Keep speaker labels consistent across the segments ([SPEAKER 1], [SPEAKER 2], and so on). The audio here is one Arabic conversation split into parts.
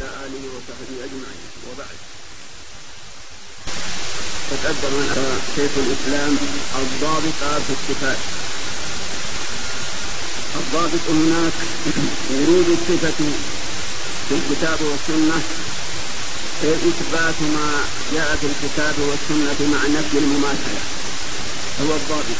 [SPEAKER 1] وعلى آله وصحبه أجمعين، وبعد. تقدم شيخ الإسلام الضابط في الصفات. الضابط هناك ورود الصفة في الكتاب والسنة، إثبات ما جاء في الكتاب والسنة مع نفي المماثلة، هو الضابط.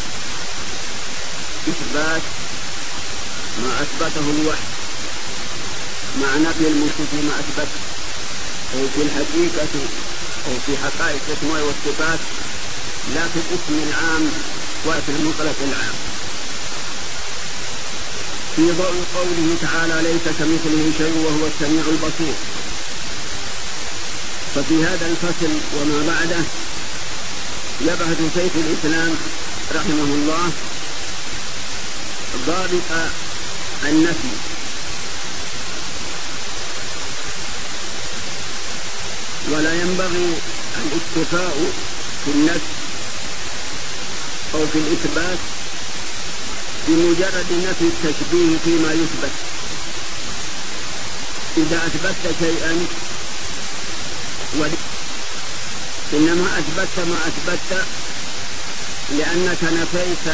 [SPEAKER 1] إثبات ما أثبته الوحي مع نفي المشرك ما أثبته، أو في الحقيقة أو في حقائق الأسماء والصفات، لا في الاسم العام ولا في المطلق العام. في ضوء قوله تعالى: ليس كمثله شيء وهو السميع البصير. ففي هذا الفصل وما بعده يبحث شيخ الإسلام رحمه الله ضابط النفي. ولا ينبغي الاكتفاء في النفي أو في الإثبات بمجرد نفي التشبيه فيما يثبت. إذا أثبتت شيئا إنما أثبتت ما أثبتت لأنك نفيت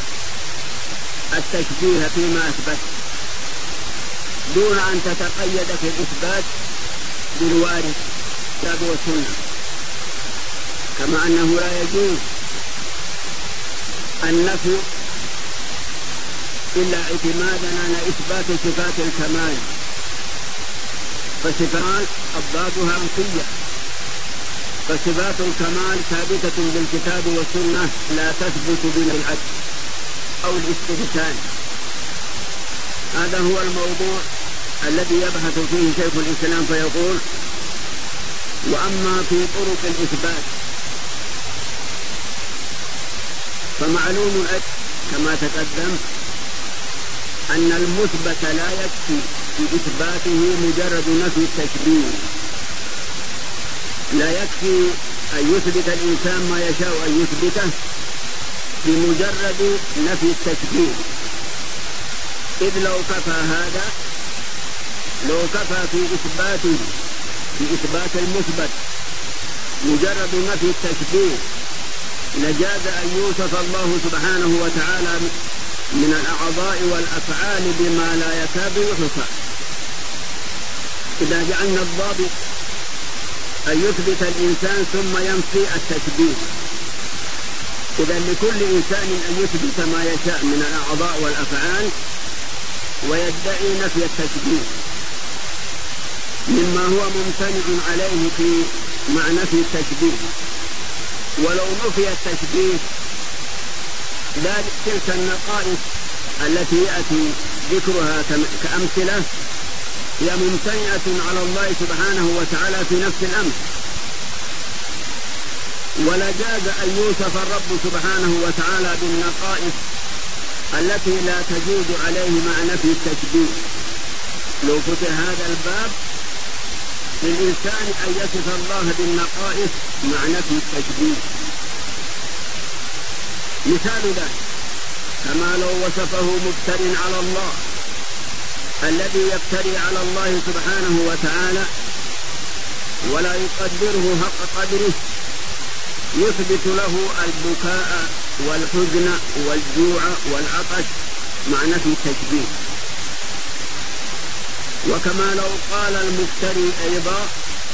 [SPEAKER 1] التشبيه فيما أثبت، دون أن تتقيد في الإثبات بالوارد الكتاب والسنة. كما أنه لا يجوز النفي إلا اعتمادا على إثبات صفات الكمال، فصفات أضدادها منفية، فصفات الكمال ثابتة بالكتاب والسنة لا تثبت بالعدل أو الاستهتان. هذا هو الموضوع الذي يبحث فيه شيخ الإسلام، فيقول: وأما في طرق الإثبات فمعلوم كما تقدم أن المثبت لا يكفي في إثباته مجرد نفي التشبيه. لا يكفي أن يثبت الإنسان ما يشاء أن يثبته بمجرد نفي التشبيه، إذ لو كفى هذا، لو كفى في إثبات المثبت مجرد نفي التشبيه لجاز أن يوصف الله سبحانه وتعالى من الأعضاء والأفعال بما لا يكاد يحصى. إذا جعلنا الضابط أن يثبت الإنسان ثم ينفي التشبيه، إذا لكل إنسان أن يثبت ما يشاء من الأعضاء والأفعال ويدعي نفي التشبيه مما هو ممتنع عليه في مع نفي التشبيه. ولو نفي التشبيه لا تلك النقائص التي يأتي ذكرها كأمثلة هي ممتنعة على الله سبحانه وتعالى في نفس الأمر، ولا جاز أن يوصف الرب سبحانه وتعالى بالنقائص التي لا تجوز عليه مع نفي التشبيه. لو فتح هذا الباب للإنسان أن يصف الله بالنقائص مع نفي التشبيه. مثال ذلك كما لو وصفه مفتر على الله، الذي يفتري على الله سبحانه وتعالى ولا يقدره حق قدره، يثبت له البكاء والحزن والجوع والعطش مع نفي التشبيه. وكما لو قال المفتري أيضا: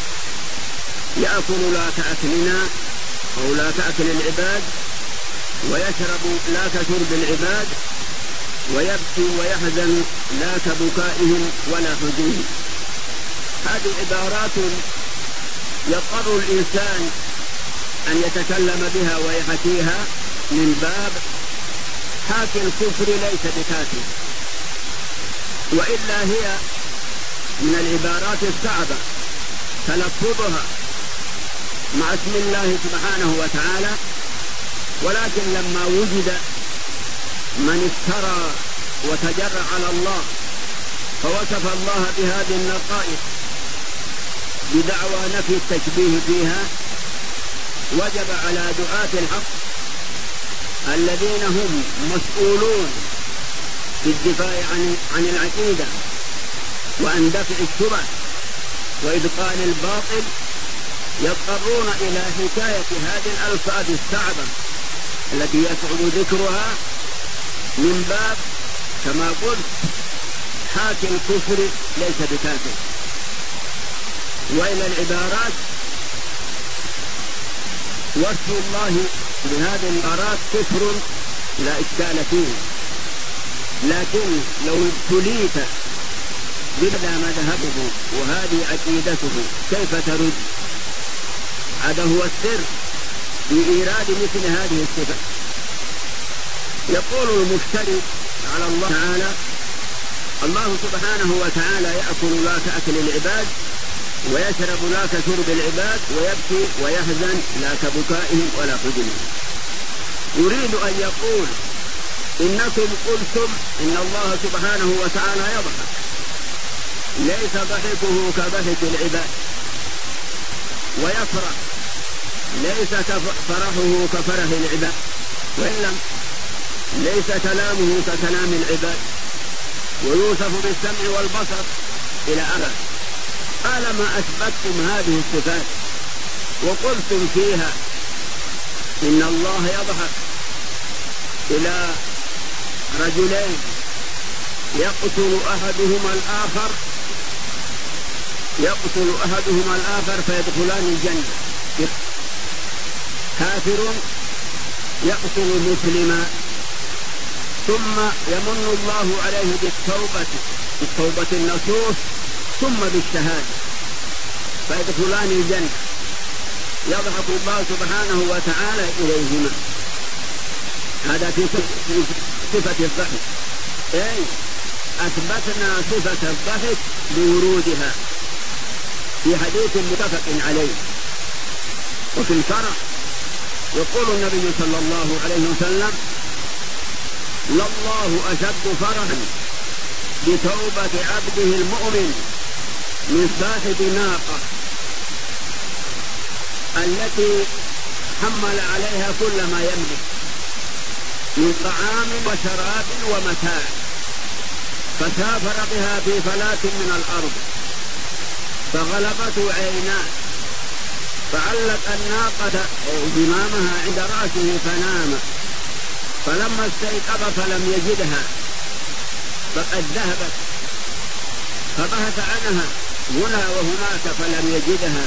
[SPEAKER 1] يأكل لا كأكلنا أو لا كأكل العباد، ويشرب لا كشرب العباد، ويبكي ويحزن لا كبكائهم ولا حزنهم. هذه عبارات يضطر الإنسان أن يتكلم بها ويحكيها من باب حاكي الكفر ليس بكافر، وإلا هي من العبارات الصعبة تلفظها مع اسم الله سبحانه وتعالى. ولكن لما وجد من افترى وتجرأ على الله فوصف الله بهذه النقائص بدعوى نفي التشبيه فيها، وجب على دعاة الحق الذين هم مسؤولون في الدفاع عن العقيدة وعن دفع الشبه وإبطال الباطل يضطرون إلى حكاية هذه الألفاظ الصعبة التي يصعب ذكرها من باب كما قلت حاكي الكفر ليس بكافر، وإلى العبارات وصف الله بهذه العبارات كفر لا إشكال فيه، لكن لو ابتليت ببدا مذهبه وهذه عقيدته كيف ترد؟ هذا هو السر في إيراد مثل هذه الصفة. يقول المفتري على الله تعالى: الله سبحانه وتعالى يأكل لا كأكل العباد ويشرب لا كشرب العباد ويبكي ويحزن لا كبكائهم ولا حزنهم. يريد أن يقول إنكم قلتم إن الله سبحانه وتعالى يضحك، ليس ضحكه كضحك العباد، ويفرح ليس فرحه كفرح العباد، وإلا ليس كلامه ككلام العباد، ويوصف بالسمع والبصر إلى أبد. طالما أثبتتم هذه الصفات وقلتم فيها إن الله يضحك إلى رجلين يقتل أحدهما الآخر فيدخلان الجنة، كافر يقتل مسلما ثم يمن الله عليه بالتوبة النصوح ثم بالشهادة فيدخلان الجنة، يضحك الله سبحانه وتعالى إليهما. هذا في صفة الضحك، أي أثبتنا صفة الضحك بورودها في حديث متفق عليه. وفي الفرح يقول النبي صلى الله عليه وسلم: لله أشد فرحا بتوبة عبده المؤمن من صاحب ناقة التي حمل عليها كل ما يملك من طعام وشراب ومتاع، فسافر بها في فلاة من الأرض فغلبته عيناه، فعلق الناقة زمامها عند رأسه فنام، فلما استيقظ فلم يجدها فقد ذهبت، فبحث عنها هنا وهناك فلم يجدها،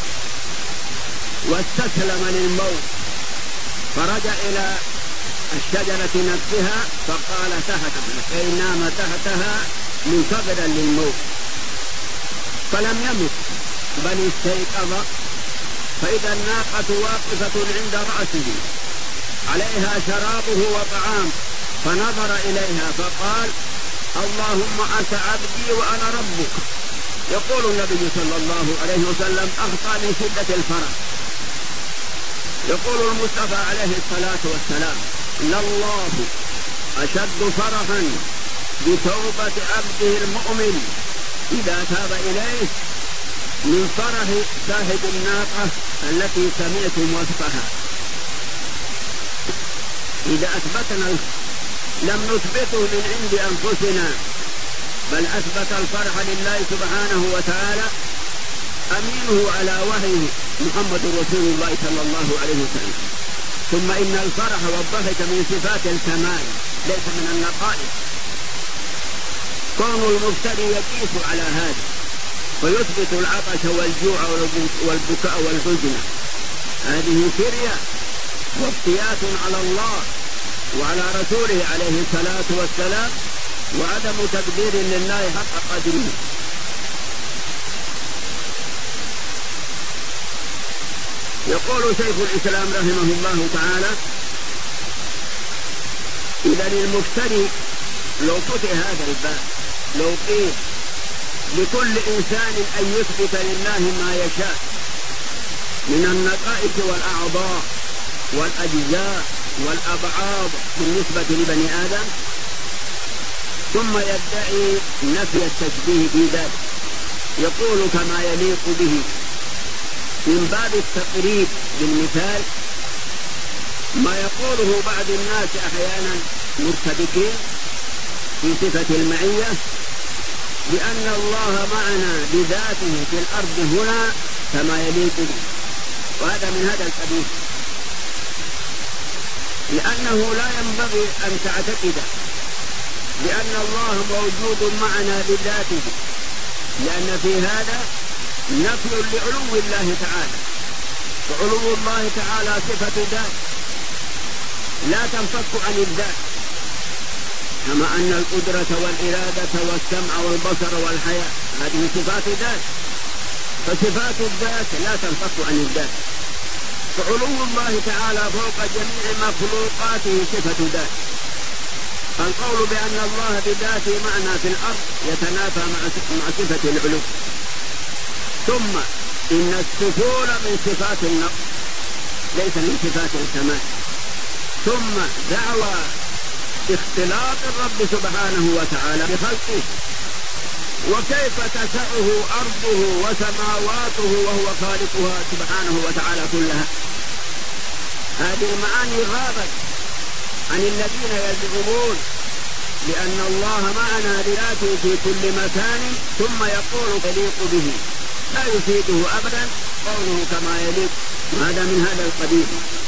[SPEAKER 1] واستسلم للموت، فرجع إلى الشجرة نفسها فقال تحتها، كي نام تحتها منتظرا للموت، فلم يمت بل استيقظ، فإذا الناقة واقفة عند رأسه عليها شرابه وطعام، فنظر إليها فقال: اللهم أنت عبدي وأنا ربك. يقول النبي صلى الله عليه وسلم: أخطأ من شدة الفرح. يقول المصطفى عليه الصلاة والسلام: لله أشد فرحا بتوبة عبده المؤمن إذا تاب إليه من فرح صاحب الناقة التي سمعتم وصفها. إذا أثبتنا لم نثبته من عند أنفسنا، بل أثبت الفرح لله سبحانه وتعالى أمينه على وحيه محمد رسول الله صلى الله عليه وسلم. ثم إن الفرح والضحك من صفات الكمال ليس من النقائص. كون المفتري يقيس على هذا ويثبت العطش والجوع والبكاء والحزن، هذه كرية وافتيات على الله وعلى رسوله عليه الصلاة والسلام، وعدم تقدير لله حق قدره. يقول شيخ الإسلام رحمه الله تعالى: إذا المفتري لو فتح هذا الباب، لو قيل لكل إنسان أن يثبت لله ما يشاء من النقائص والأعضاء والأجزاء والأبعاض بالنسبة لبني آدم، ثم يدعي نفي التشبيه في ذلك، يقول كما يليق به من باب التقريب بالمثال ما يقوله بعض الناس أحيانا مرتبكين في صفة المعية، بأن الله معنا بذاته في الأرض هنا كما يليق به، وهذا من هذا القبيل، لأنه لا ينبغي أن تعتقد بأن الله موجود معنا بذاته، لأن في هذا نفي لعلو الله تعالى، وعلو الله تعالى صفة ذات لا تنفك عن الذات، كما أن القدرة والإرادة والسمع والبصر والحياة هذه صفات ذات، فصفات الذات لا تنفك عن الذات، فعلو الله تعالى فوق جميع مخلوقاته صفة ذات. القول بأن الله بذاته معنا في الأرض يتنافى مع صفة العلو. ثم إن السفول من صفات النقص ليس من صفات الكمال. ثم دعوى اختلاط الرب سبحانه وتعالى بخلقه، وكيف تسعه أرضه وسماواته وهو خالقها سبحانه وتعالى كلها. هذه المعاني غابت عن الذين يزعمون لأن الله معنا بذاته في كل مكان ثم يقول يليق به، لا يفيده أبدا قوله كما يليق، وهذا من هذا القبيل.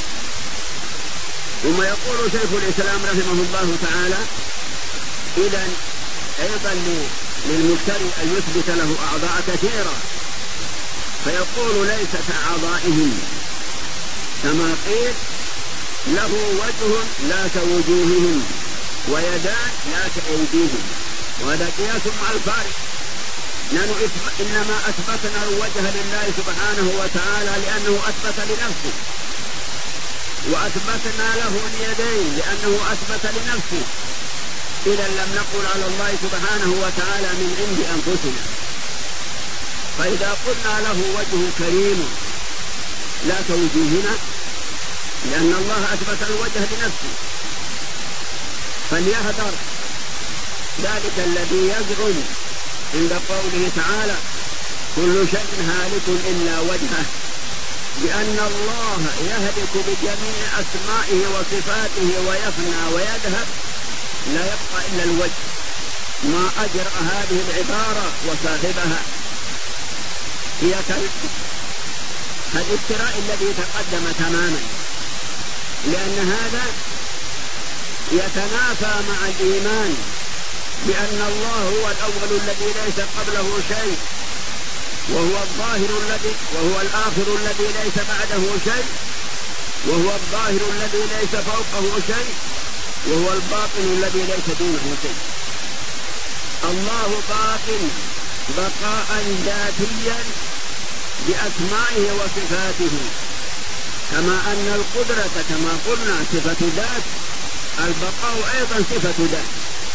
[SPEAKER 1] ثم يقول شيخ الإسلام رحمه الله تعالى: إذن أيضا للمفتري أن يثبت له أعضاء كثيرة، فيقول ليست أعضائهم كما قيل له وجه لا كوجوههم ويدان لا كأيديهم، وهذا قياس مع الفارق. نحن إنما أثبتنا الوجه لله سبحانه وتعالى لأنه أثبت لنفسه، وأثبتنا له اليدين لأنه أثبت لنفسه، إذا لم نقل على الله سبحانه وتعالى من عند أنفسنا. فإذا قلنا له وجه كريم لا كوجوهنا لأن الله أثبت الوجه لنفسه، فليحذر ذلك الذي يزعم عند قوله تعالى: كل شيء هالك إلا وجهه، بأن الله يهلك بجميع أسمائه وصفاته ويفنى ويذهب، لا يبقى إلا الوجه. ما أجرأ هذه العبارة وصاحبها، هي كالافتراء الذي تقدم تماما، لأن هذا يتنافى مع الإيمان بأن الله هو الأول الذي ليس قبله شيء، وهو الظاهر الذي وهو الآخر الذي ليس بعده شيء، وهو الظاهر الذي ليس فوقه شيء، وهو الباطن الذي ليس دونه شيء. الله باق بقاء ذاتيا بأسمائه وصفاته، كما أن القدرة كما قلنا صفة ذات، البقاء أيضا صفة ذات.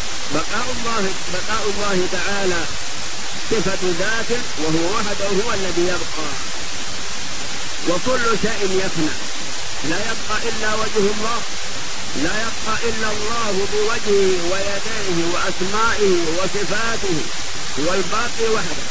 [SPEAKER 1] بقاء الله تعالى صفة ذات، وهو وحده هو الذي يبقى، وكل شيء يفنى، لا يبقى إلا وجه الله، لا يبقى إلا الله بوجهه ويديه وأسمائه وصفاته، هو الباقي وحده.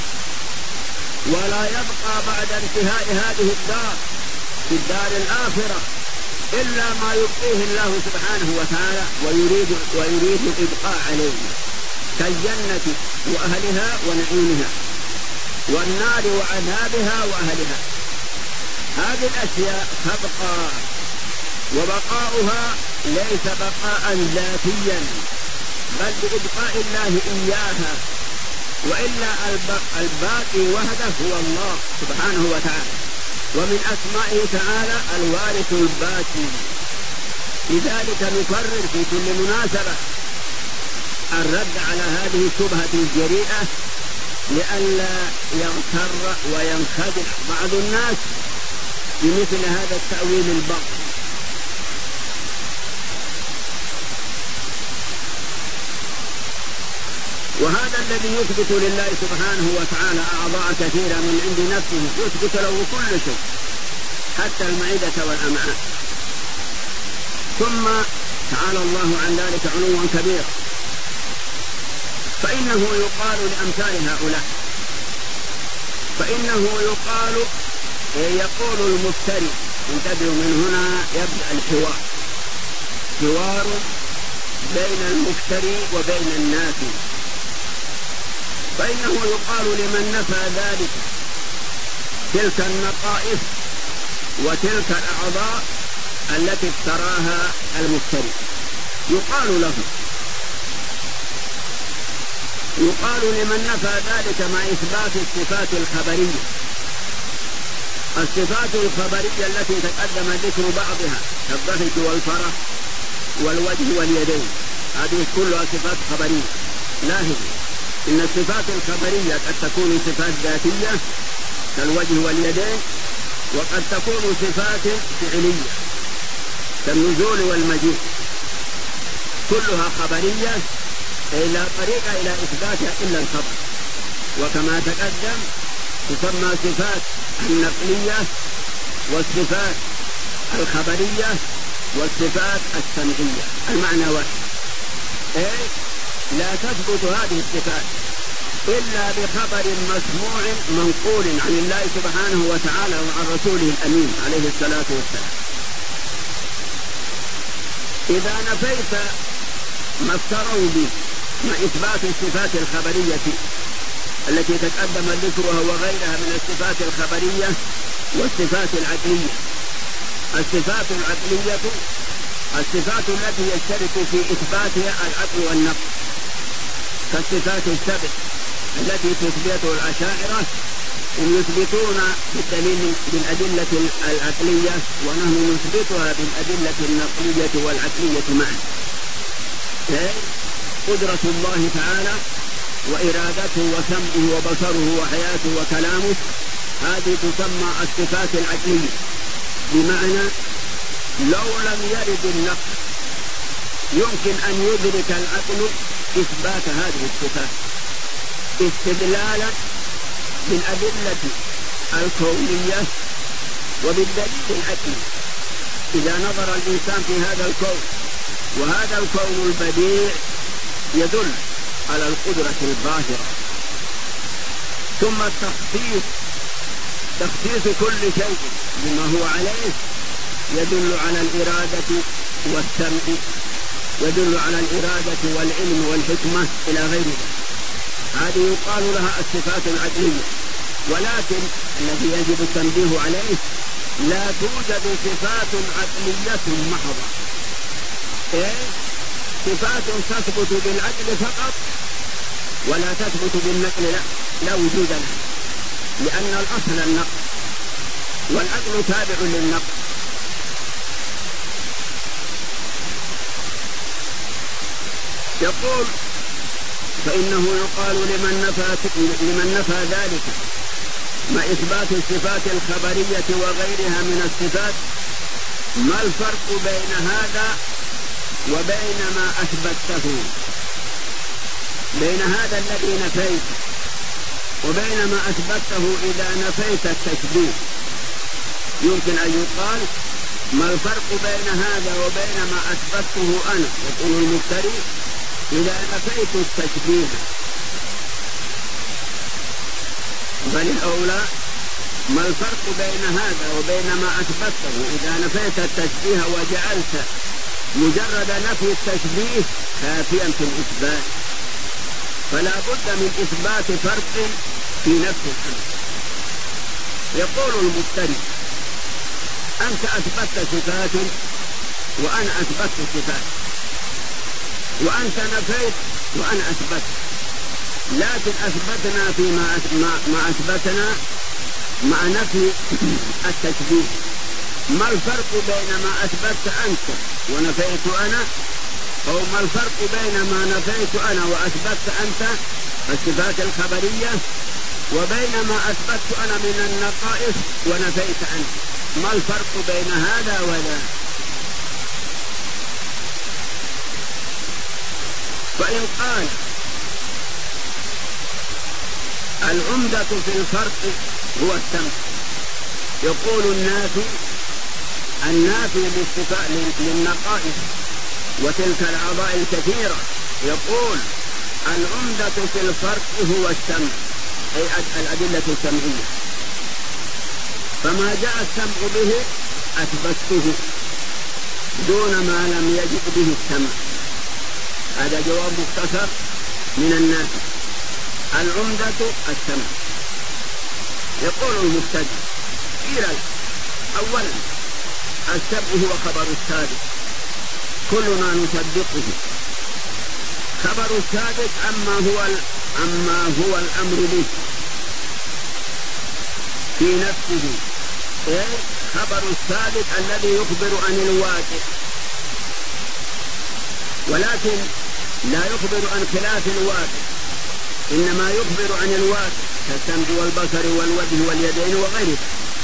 [SPEAKER 1] ولا يبقى بعد انتهاء هذه الدار في الدار الآخرة إلا ما يبقيه الله سبحانه وتعالى ويريد الإبقاء عليه، كالجنة وأهلها ونعيمها، والنار وعذابها وأهلها. هذه الأشياء تبقى، وبقاؤها ليس بقاء ذاتيا بل بإبقاء الله إياها، وإلا الباقي وحده هو الله سبحانه وتعالى. ومن أسمائه تعالى الوارث الباقي. لذلك نكرر في كل مناسبة الرد على هذه الشبهة الجريئة، لئلا يغتر وينخدع بعض الناس بمثل هذا التأويل الباطل. وهذا الذي يثبت لله سبحانه وتعالى أعضاء كثيرة من عند نفسه، يثبت له كل شيء حتى المعدة والأمعاء. ثم تعالى الله عن ذلك علوا كبيرا، فإنه يقال لأمثال هؤلاء، فإنه يقول المفتري، انتبهوا من هنا يبدأ الحوار، حوار بين المفتري وبين الناس. فإنه يقال لمن نفى ذلك تلك النقائص وتلك الأعضاء التي افتراها المفتري، يقال لمن نفى ذلك مع إثبات الصفات الخبرية. الصفات الخبرية التي تقدم ذكر بعضها كالضحك والفرح والوجه واليدين، هذه كلها صفات خبرية. لاحظ إن الصفات الخبرية قد تكون صفات ذاتية كالوجه واليدين، وقد تكون صفات فعلية كالنزول والمجيء، كلها خبرية لا طريق إلى إثباتها إلا الخبر. وكما تقدم تسمى صفات النقلية والصفات الخبرية والصفات السمعية، المعنى واحد. لا تثبت هذه الصفات إلا بخبر مسموع منقول عن الله سبحانه وتعالى وعن رسوله الأمين عليه الصلاة والسلام. إذا نفيت ما افتروا به مع إثبات الصفات الخبرية التي تقدم ذكرها وغيرها من الصفات الخبرية والصفات العقلية. الصفات العقلية الصفات التي يشترك في إثباتها العقل والنقل، كالصفات السبع التي تثبتها الأشاعرة، هم يثبتون بالدليل بالأدلة العقلية ونحن نثبتها بالأدلة النقلية والعقلية معا. قدرة الله تعالى وإرادته وسمعه وبصره وحياته وكلامه، هذه تسمى الصفات العقلية، بمعنى لو لم يرد النقل يمكن أن يدرك العقل إثبات هذه الصفات استدلالا بالأدلة الكونية وبالدليل العقلي. إذا نظر الإنسان في هذا الكون، وهذا الكون البديع يدل على القدرة الظاهرة. ثم تخصيص كل شيء بما هو عليه يدل على الإرادة والسمع، يدل على الإرادة والعلم والحكمة إلى غير ذلك. هذه يقال لها الصفات العقلية. ولكن الذي يجب التنبيه عليه لا توجد صفات عقلية محضة، صفات تثبت بالعقل فقط ولا تثبت بالنقل، لا وجود لها، لأن الأصل النقل والعقل تابع للنقل. يقول فإنه يقال لمن نفى ذلك مع إثبات الصفات الخبرية وغيرها من الصفات: ما الفرق بين هذا وبين ما أثبته؟ بين هذا الذي نفيت وبين ما أثبته إذا نفيت التشبيه. يمكن أن يقال: ما الفرق بين هذا وبين ما أثبته أنا، يقول المفتري، إذا نفيت التشبيه؟ بل الأولى ما الفرق بين هذا وبين ما أثبته إذا نفيت التشبيه وجعلت مجرد نفي التشبيه كافيا في الإثبات، فلا بد من إثبات فرق في نفس الأمر. يقول المفتري: أنت أثبتت صفات وأنا أثبتت صفات، وأنت نفيت وأنا أثبت، لكن أثبتنا ما أثبتنا مع نفي التشبيه. ما الفرق بين ما أثبت أنت ونفيت أنا، أو ما الفرق بين ما نفيت أنا وأثبت أنت الصفات الخبرية، وبين ما أثبت أنا من النقائص ونفيت أنت؟ ما الفرق بين هذا وذا؟ فإن قال العمدة في الفرق هو السمع، يقول النافي للنقائص وتلك الأعضاء الكثيرة، يقول العمدة في الفرق هو السمع، أي الأدلة السمعية. فما جاء السمع به أثبته دون ما لم يجد به السمع. هذا جواب مختصر من النافي. العمدة السمع. يقول المبتدئ قيل أولا السمع هو خبر السابق كلنا نصدقه. خبر السابق عما هو الأمر به في نفسه، خبر السابق الذي يخبر عن الواقع، ولكن لا يخبر عن خلاف الواقع، إنما يخبر عن الواقع كالسمع والبصر والوجه واليدين وغيره.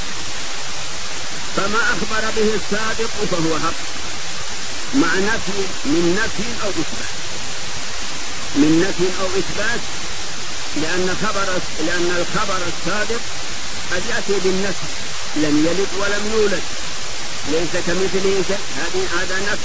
[SPEAKER 1] فما أخبر به السابق فهو حق مع نفي من نفي أو إثبات، من نفي أو إثبات، لأن الخبر السابق قد يأتي بالنفي، لم يلد ولم يولد، ليس كمثله شيء، هذا نفي.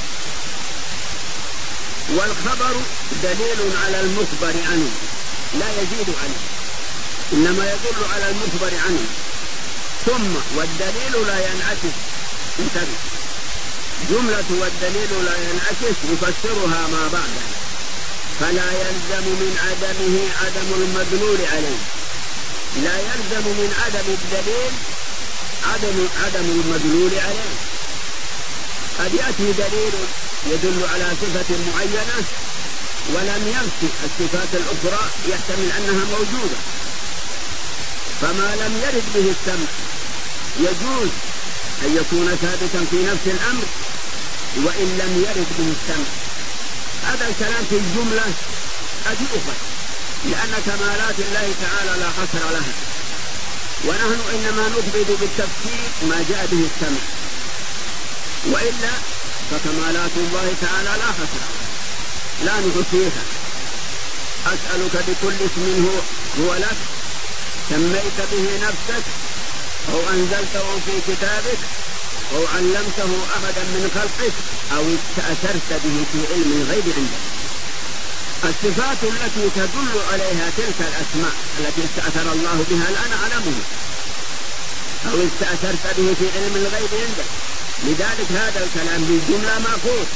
[SPEAKER 1] والخبر دليل على المخبر عنه لا يزيد عليه، إنما يدل على المخبر عنه. ثم والدليل لا ينعكس، انتبه، جملة والدليل لا ينعكس يفسرها ما بعدها، فلا يلزم من عدمه عدم المدلول عليه، لا يلزم من عدم الدليل عدم المدلول عليه. قد يأتي دليل يدل على صفة معينة ولم ينفي الصفات الأخرى يحتمل أنها موجودة، فما لم يرد به السمع يجوز أن يكون ثابتا في نفس الأمر وإن لم يرد به السمع. هذا الكلام في الجملة قد يؤخذ، لأن كمالات الله تعالى لا حصر لها، ونحن إنما نثبت بالتفسير ما جاء به السمع، وإلا فكمالات الله تعالى لا حصر لا نحصيها. أسألك بكل اسم هو لك سميت به نفسك أو أنزلته في كتابك أو علمته أحدا من خلقك أو استأثرت به في علم الغيب عندك. الصفات التي تدل عليها تلك الأسماء التي استأثر الله بها لا نعلمه، أو استأثرت به في علم الغيب عندك. لذلك هذا الكلام بالجملة مأخوذ.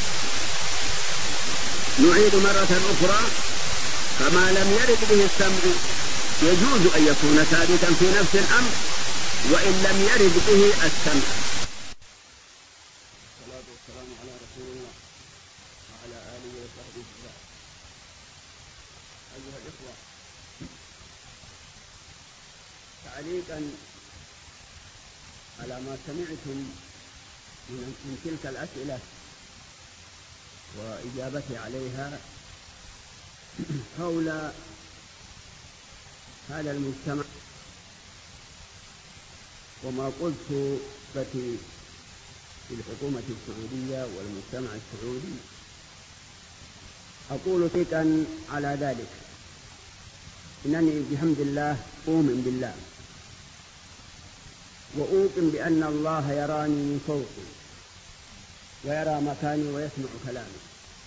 [SPEAKER 1] نعيد مرة أخرى، فما لم يرد به السمع يجوز أن يكون ثابتا في نفس الأمر وإن لم يرد به السمع. الصلاة والسلام على رسول الله وعلى آله وصحبه وسلم. أيها الإخوة، تعليقا على ما سمعتم من تلك الأسئلة وإجابتي عليها حول هذا المجتمع وما قلت في الحكومة السعودية والمجتمع السعودي، أقول ثقا على ذلك إنني بحمد الله أؤمن بالله وأوقن بأن الله يراني من فوقي ويرى مكاني ويسمع كلامي.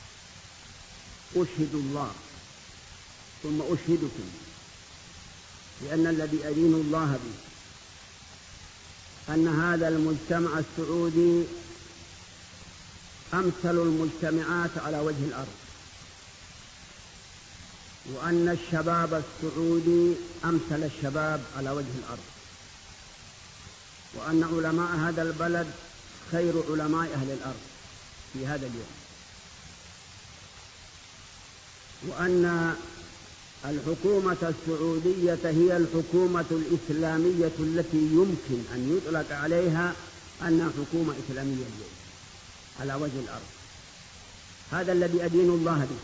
[SPEAKER 1] أشهد الله ثم أشهدكم بأن الذي أدين الله به أن هذا المجتمع السعودي أمثل المجتمعات على وجه الأرض، وأن الشباب السعودي أمثل الشباب على وجه الأرض، وأن علماء هذا البلد خير علماء أهل الأرض في هذا اليوم، وأن الحكومة السعودية هي الحكومة الإسلامية التي يمكن أن يطلق عليها أنها حكومة إسلامية اليوم على وجه الأرض. هذا الذي أدين الله به.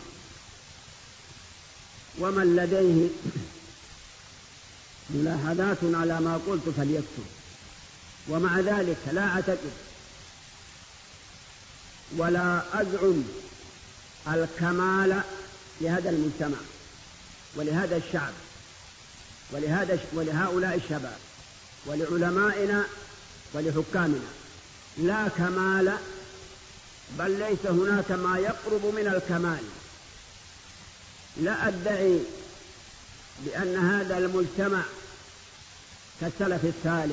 [SPEAKER 1] ومن لديه ملاحظات على ما قلت فليكتب. ومع ذلك لا أعتقد ولا أزعم الكمال لهذا المجتمع ولهذا الشعب ولهؤلاء الشباب ولعلمائنا ولحكامنا، لا كمال، بل ليس هناك ما يقرب من الكمال. لا أدعي بأن هذا المجتمع كالسلف الصالح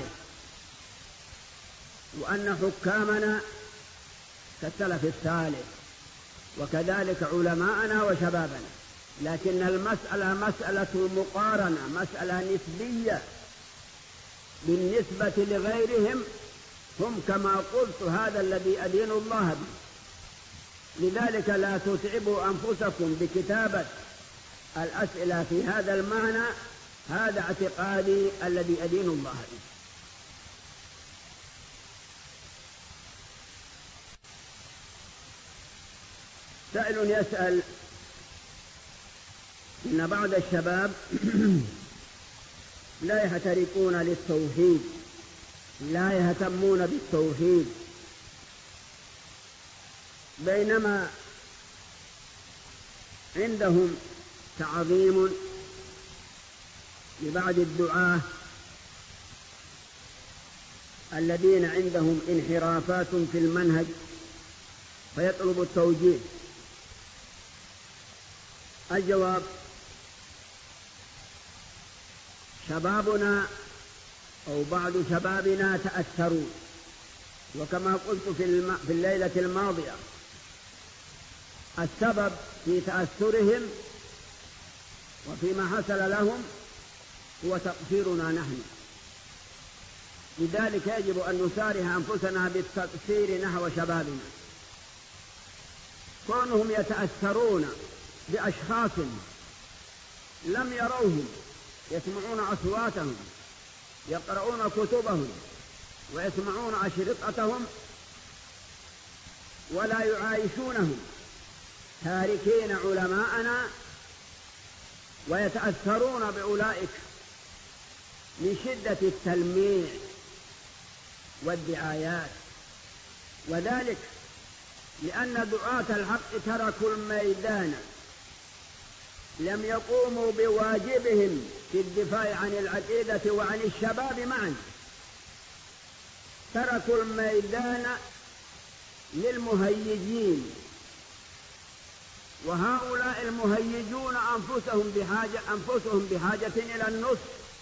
[SPEAKER 1] وأن حكامنا كالسلف الصالح وكذلك علماءنا وشبابنا، لكن المسألة مسألة مقارنة، مسألة نسبية بالنسبة لغيرهم. هم كما قلت هذا الذي أدين الله به، لذلك لا تتعبوا أنفسكم بكتابة الأسئلة في هذا المعنى. هذا اعتقادي الذي أدين الله به. سائل يسأل إن بعض الشباب لا يحترقون للتوحيد، لا يهتمون بالتوحيد، بينما عندهم تعظيم لبعض الدعاة الذين عندهم انحرافات في المنهج فيطلب التوجيه. الجواب: شبابنا أو بعض شبابنا تأثروا، وكما قلت في الليلة الماضية السبب في تأثرهم وفيما حصل لهم هو تقصيرنا نحن. لذلك يجب أن نسارع أنفسنا بالتقصير نحو شبابنا. كونهم يتأثرون بأشخاص لم يروهم، يسمعون أصواتهم، يقرؤون كتبهم ويسمعون أشرطتهم ولا يعايشونهم، تاركين علماءنا ويتأثرون بأولئك من شدة التلميع والدعايات. وذلك لأن دعاة الحق تركوا الميدان، لم يقوموا بواجبهم في الدفاع عن العقيدة وعن الشباب معا، تركوا الميدان للمهيجين، وهؤلاء المهيجون أنفسهم بحاجة إلى النصح،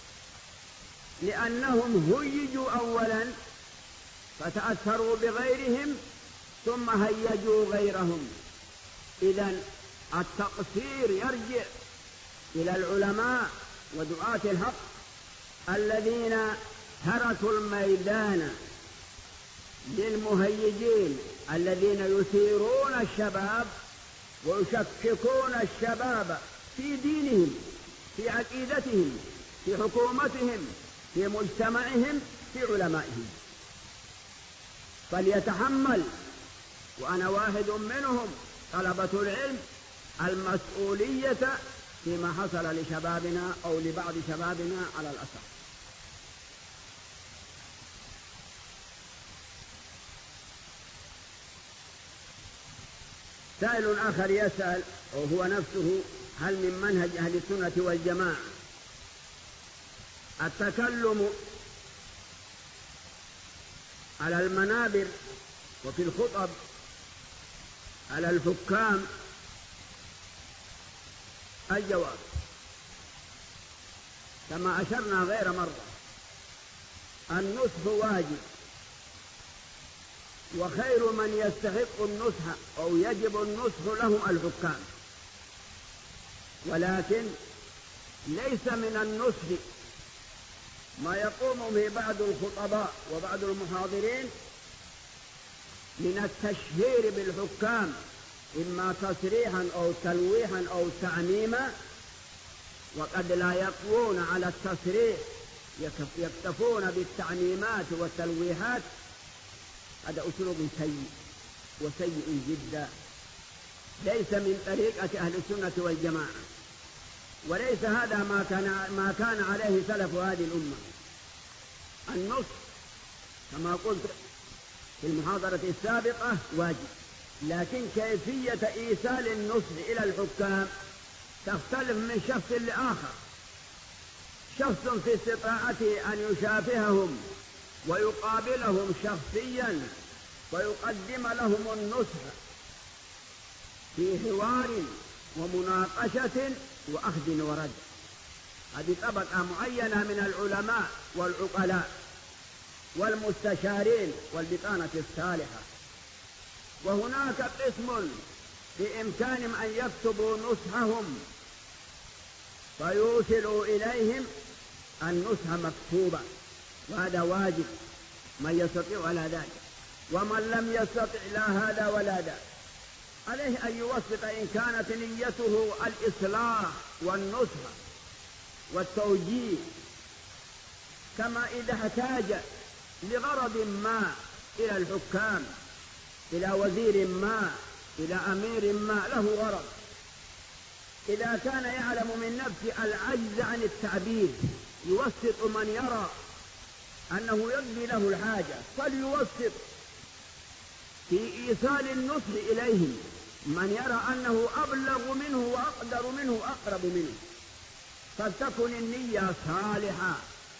[SPEAKER 1] لأنهم هيجوا أولا فتأثروا بغيرهم ثم هيجوا غيرهم. إذن التقصير يرجع إلى العلماء ودعاة الحق الذين تركوا الميدان للمهيجين الذين يثيرون الشباب ويشككون الشباب في دينهم، في عقيدتهم، في حكومتهم، في مجتمعهم، في علمائهم. فليتحمل، وأنا واحد منهم، طلبة العلم، المسؤولية فيما حصل لشبابنا أو لبعض شبابنا على الأسف. سائل آخر يسأل وهو نفسه: هل من منهج أهل السنة والجماعة التكلم على المنابر وفي الخطب على الحكام؟ الجواب: كما أشرنا غير مرة، النصح واجب، وخير من يستحق النصح أو يجب النصح لهم الحكام، ولكن ليس من النصح ما يقوم به بعض الخطباء وبعض المحاضرين من التشهير بالحكام، إما تصريحا أو تلويحا أو تعميما، وقد لا يقوون على التصريح، يكتفون بالتعميمات والتلويحات. هذا أسلوب سيء وسيء جدا، ليس من طريقة أهل السنة والجماعة، وليس هذا ما كان عليه سلف هذه الأمة. النصح كما قلت في المحاضرة السابقة واجب، لكن كيفية إيصال النصح إلى الحكام تختلف من شخص لآخر. شخص في استطاعته أن يشافههم ويقابلهم شخصيا ويقدم لهم النصح في حوار ومناقشة وأخذ ورد. هذه طبقة معينة من العلماء والعقلاء والمستشارين والبطانة الصالحة. وهناك قسم بإمكانهم أن يكتبوا نصحهم فيوصلوا إليهم النصح مكتوبا، وهذا واجب من يستطيع على ذلك. ومن لم يستطع لا هذا ولا ذاك عليه أن يوسط إن كانت نيته الإصلاح والنصح والتوجيه، كما إذا احتاج لغرض ما إلى الحكام، إلى وزير ما، إلى أمير ما له غرض، إذا كان يعلم من نفسه العجز عن التعبير يوسط من يرى أنه يقضي له الحاجة، فليوسط في إيصال النصح إليهم من يرى أنه أبلغ منه وأقدر منه وأقرب منه، فلتكن النية صالحة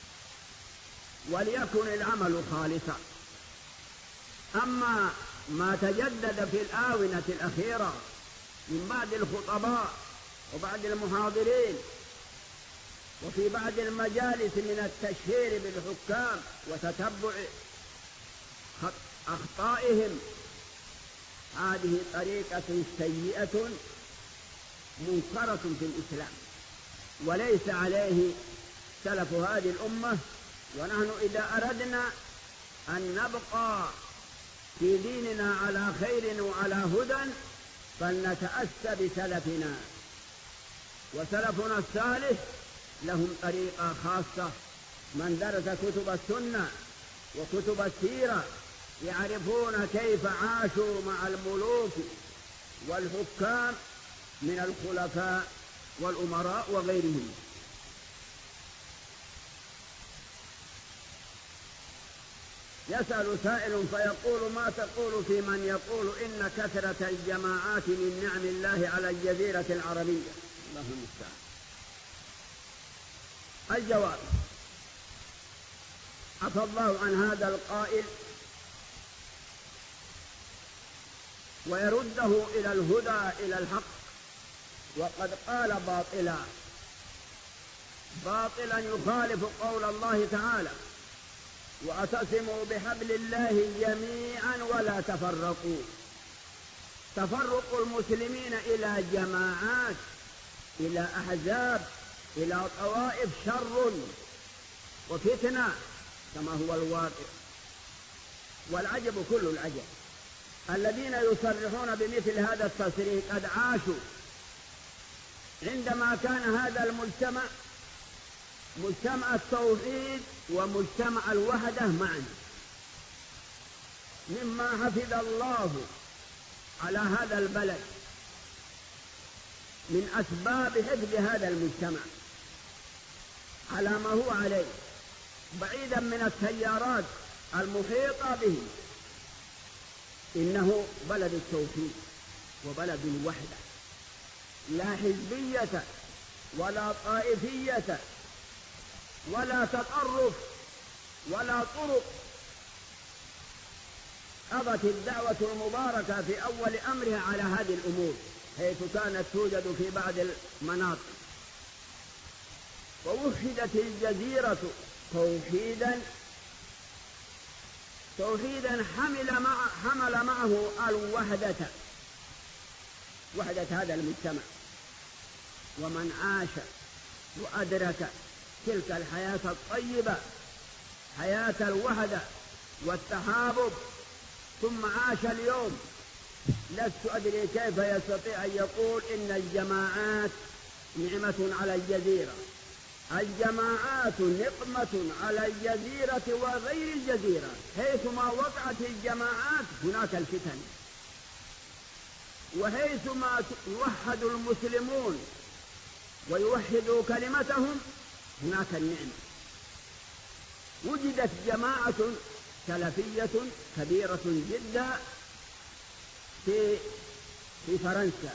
[SPEAKER 1] وليكن العمل خالصا. أما ما تجدد في الآونة الأخيرة من بعض الخطباء وبعض المحاضرين وفي بعض المجالس من التشهير بالحكام وتتبع أخطائهم، هذه طريقة سيئة منكرة في الإسلام، وليس عليه سلف هذه الأمة. ونحن إذا أردنا أن نبقى في ديننا على خير وعلى هدى فلنتأسى بسلفنا، وسلفنا الصالح لهم طريقة خاصة. من درس كتب السنة وكتب السيرة يعرفون كيف عاشوا مع الملوك والحكام من الخلفاء والأمراء وغيرهم. يسأل سائل فيقول: ما تقول في من يقول إن كثرة الجماعات من نعم الله على الجزيرة العربية؟ الله المستعان. الجواب: عفى الله عن هذا القائل ويرده إلى الهدى إلى الحق، وقد قال باطلا يخالف قول الله تعالى: واعتصموا بحبل الله جميعا ولا تفرقوا. تفرق المسلمين إلى جماعات، إلى أحزاب، إلى طوائف شر وفتنة كما هو الواقع. والعجب كل العجب الذين يصرحون بمثل هذا التصريح قد عاشوا عندما كان هذا المجتمع مجتمع التوحيد ومجتمع الوحدة معا. مما حفظ الله على هذا البلد من أسباب حفظ هذا المجتمع على ما هو عليه، بعيدا من التيارات المحيطة به، إنه بلد التوحيد وبلد الوحدة، لا حزبية ولا طائفية ولا تطرف ولا طرق. قضت الدعوة المباركة في أول أمرها على هذه الأمور، حيث كانت توجد في بعض المناطق، ووحدت الجزيرة توحيدا حمل معه وحدة هذا المجتمع. ومن عاش وأدرك تلك الحياة الطيبة، حياة الوحدة والتحابب، ثم عاش اليوم، لست أدري كيف يستطيع أن يقول إن الجماعات نعمة على الجزيرة. الجماعات نقمة على الجزيرة وغير الجزيرة، حيثما وقعت الجماعات هناك الفتن، وحيثما يوحد المسلمون ويوحدوا كلمتهم هناك النعمة. وجدت جماعة سلفية كبيرة جدا في فرنسا،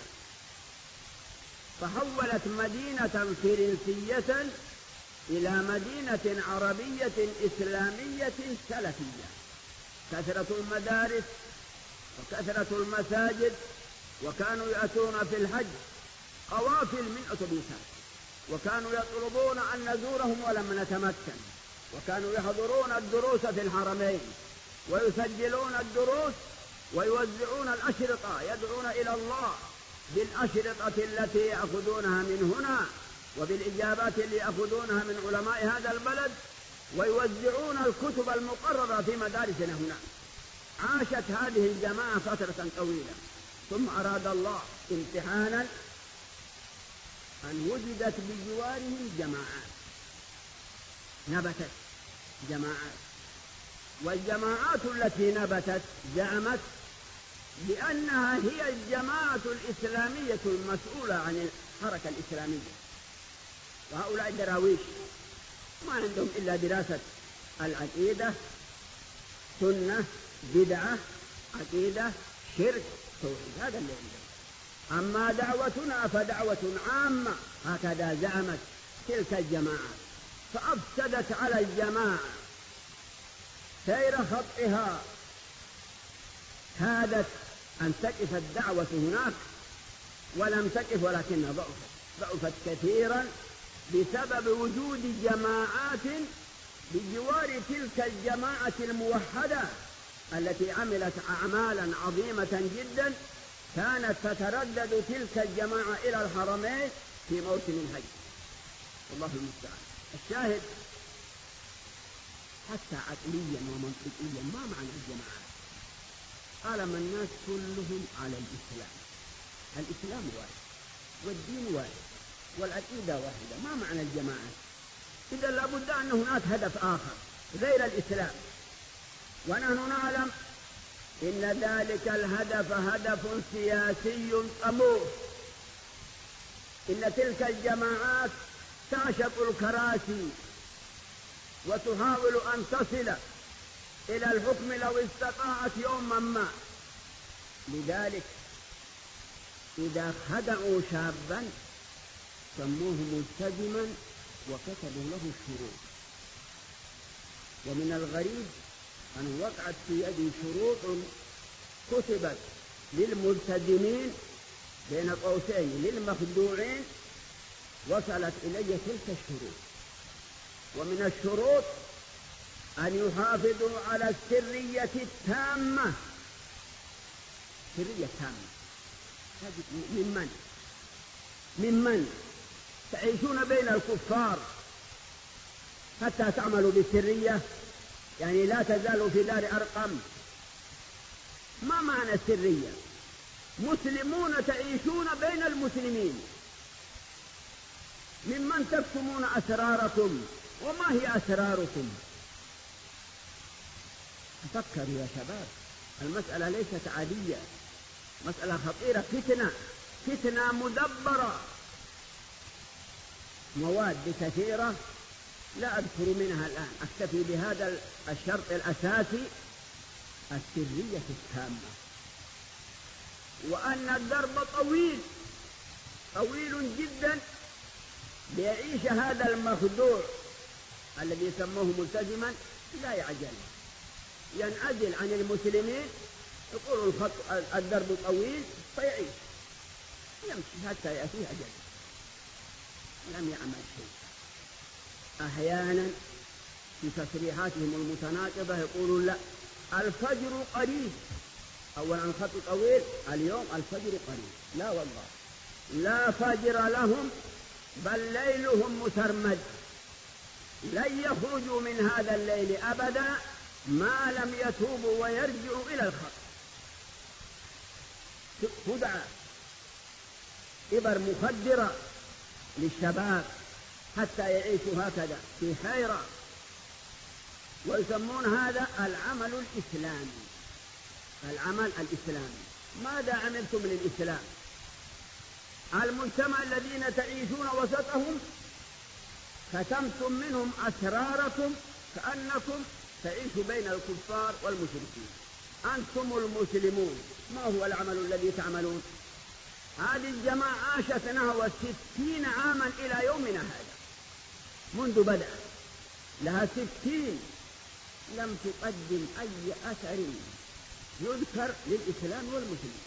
[SPEAKER 1] فحولت مدينة فرنسية إلى مدينة عربية إسلامية سلفية. كثرة المدارس وكثرة المساجد، وكانوا يأتون في الحج قوافل من أتوبيسات، وكانوا يطلبون أن نزورهم ولم نتمكن، وكانوا يحضرون الدروس في الحرمين ويسجلون الدروس ويوزعون الأشرطة، يدعون إلى الله بالأشرطة التي يأخذونها من هنا وبالإجابات اللي يأخذونها من علماء هذا البلد ويوزعون الكتب المقررة في مدارسنا هنا. عاشت هذه الجماعة فترة طويلة، ثم أراد الله امتحانا أن وجدت بجوارهم جماعات، نبتت جماعات، والجماعات التي نبتت زعمت بأنها هي الجماعة الإسلامية المسؤولة عن الحركة الإسلامية. وهؤلاء دراويش ما عندهم إلا دراسة العقيدة، سنة، بدعة، عقيدة، شرك، توحيد، هذا اللي عندهم. أما دعوتنا فدعوة عامة، هكذا زعمت تلك الجماعات، فأفسدت على الجماعة سير خطئها. كادت أن تقف الدعوة هناك ولم تقف، ولكن ضعفت كثيرا بسبب وجود جماعات بجوار تلك الجماعة الموحدة التي عملت أعمالا عظيمة جدا. كانت تتردد تلك الجماعة إلى الحرمين في موسم الحج، والله المستعان. الشاهد حتى عقليا ومنطقيا ما معنى الجماعات؟ قالما الناس كلهم على الإسلام، الإسلام واحد والدين واحد والعقيدة واحدة، ما معنى الجماعات؟ إذا لابد أن هناك هدف آخر غير الإسلام، ونحن نعلم إن ذلك الهدف هدف سياسي قموع. إن تلك الجماعات تعشق الكراسي وتحاول أن تصل إلى الحكم لو استطاعت يوما ما. لذلك إذا خدعوا شابا سموه ملتزما وكتبوا له الشروط. ومن الغريب أن وقعت في يدي شروط كتبت للملتزمين بين قوسين للمخدوعين، وصلت إلي تلك الشروط. ومن الشروط أن يحافظوا على السرية التامة. سرية تامة ممن تعيشون بين الكفار حتى تعملوا بالسرية، يعني لا تزالوا في دار أرقم. ما معنى السرية؟ مسلمون تعيشون بين المسلمين، ممن تكتمون أسراركم. وما هي أسراركم؟ تفكروا يا شباب، المسألة ليست عادية، مسألة خطيرة، فتنة مدبرة. مواد كثيرة لا أذكر منها الآن، أكتفي بهذا الشرط الأساسي، السرية التامة. وأن الدرب طويل جدا ليعيش هذا المخدوع الذي يسموه ملتزما، لا يعجل، ينعزل عن المسلمين، يقول الدرب طويل فيعيش، يمشي حتى يأتيه أجل، لم يعمل شيء. أحيانا في تصريحاتهم المتناقضة يقولون لا الفجر قريب. أولا الخط طويل، اليوم الفجر قريب. لا والله، لا فجر لهم، بل ليلهم مسرمد، لن يخرجوا من هذا الليل أبدا ما لم يتوبوا ويرجعوا إلى الخط. خدعة، إبر مخدرة للشباب حتى يعيشوا هكذا في حيرة، ويسمون هذا العمل الإسلامي. العمل الإسلامي، ماذا عملتم للإسلام؟ المجتمع الذين تعيشون وسطهم كتمتم منهم أسراركم كأنكم تعيشوا بين الكفار والمشركين. أنتم المسلمون، ما هو العمل الذي تعملون؟ هذه الجماعة عاشت نحو 60 عاما إلى يومنا هذا، منذ بدأ لها 60 لم تقدم أي أثر يذكر للإسلام والمسلمين.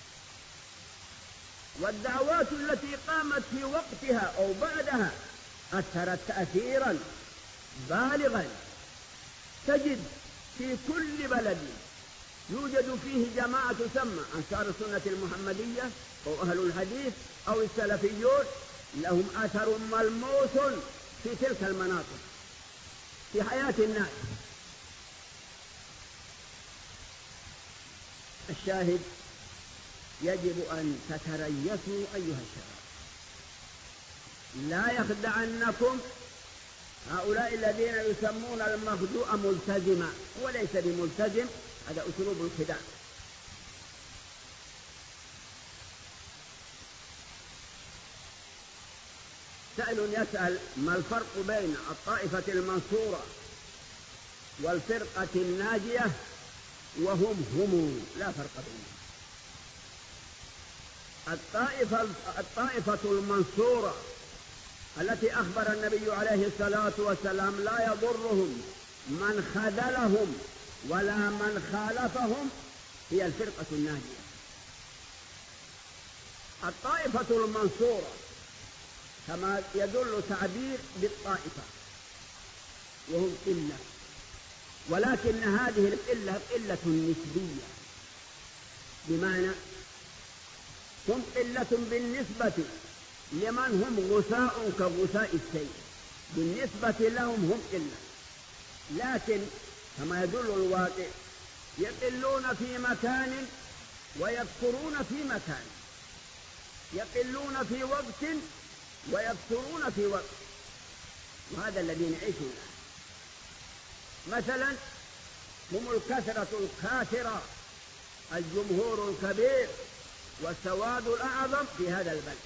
[SPEAKER 1] والدعوات التي قامت في وقتها أو بعدها أثرت تأثيرا بالغا. تجد في كل بلد يوجد فيه جماعة تسمى أنصار السنة المحمدية أو أهل الحديث أو السلفيون، لهم أثر ملموس في تلك المناطق في حياة الناس. الشاهد يجب أن تتريثوا أيها الشباب، لا يخدعنكم هؤلاء الذين يسمون المخدوع ملتزما، وليس بملتزم، هذا أسلوب الخداع. سائل يسأل: ما الفرق بين الطائفة المنصورة والفرقة الناجية وهم لا فرق بينهم. الطائفة المنصورة التي أخبر النبي عليه الصلاة والسلام لا يضرهم من خذلهم ولا من خالفهم هي الفرقة الناجية. الطائفة المنصورة كما يدل تعبير بالطائفة، وهم قلة، ولكن هذه القلة قلة نسبية، بمعنى هم قلة بالنسبة لمن هم غثاء كغثاء السيل، بالنسبة لهم هم قلة، لكن كما يدل الواقع يقلون في مكان ويكثرون في مكان، يقلون في وقت ويكثرون في وقت، وهذا الذي نعيشه الآن. مثلا هم الكثرة الكاثرة، الجمهور الكبير والسواد الأعظم في هذا البلد،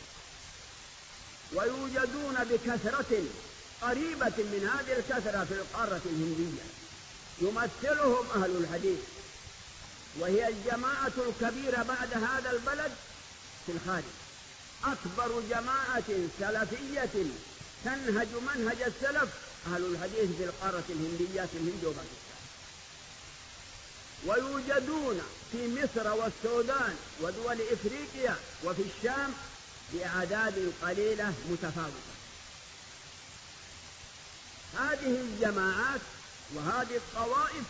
[SPEAKER 1] ويوجدون بكثرة قريبة من هذه الكثرة في القارة الهندية يمثلهم أهل الحديث، وهي الجماعة الكبيرة بعد هذا البلد في الخارج، أكبر جماعة سلفية تنهج منهج السلف أهل الحديث في القارة الهندية في الهند وباكستان، ويوجدون في مصر والسودان ودول إفريقيا وفي الشام بأعداد قليلة متفاوتة. هذه الجماعات وهذه الطوائف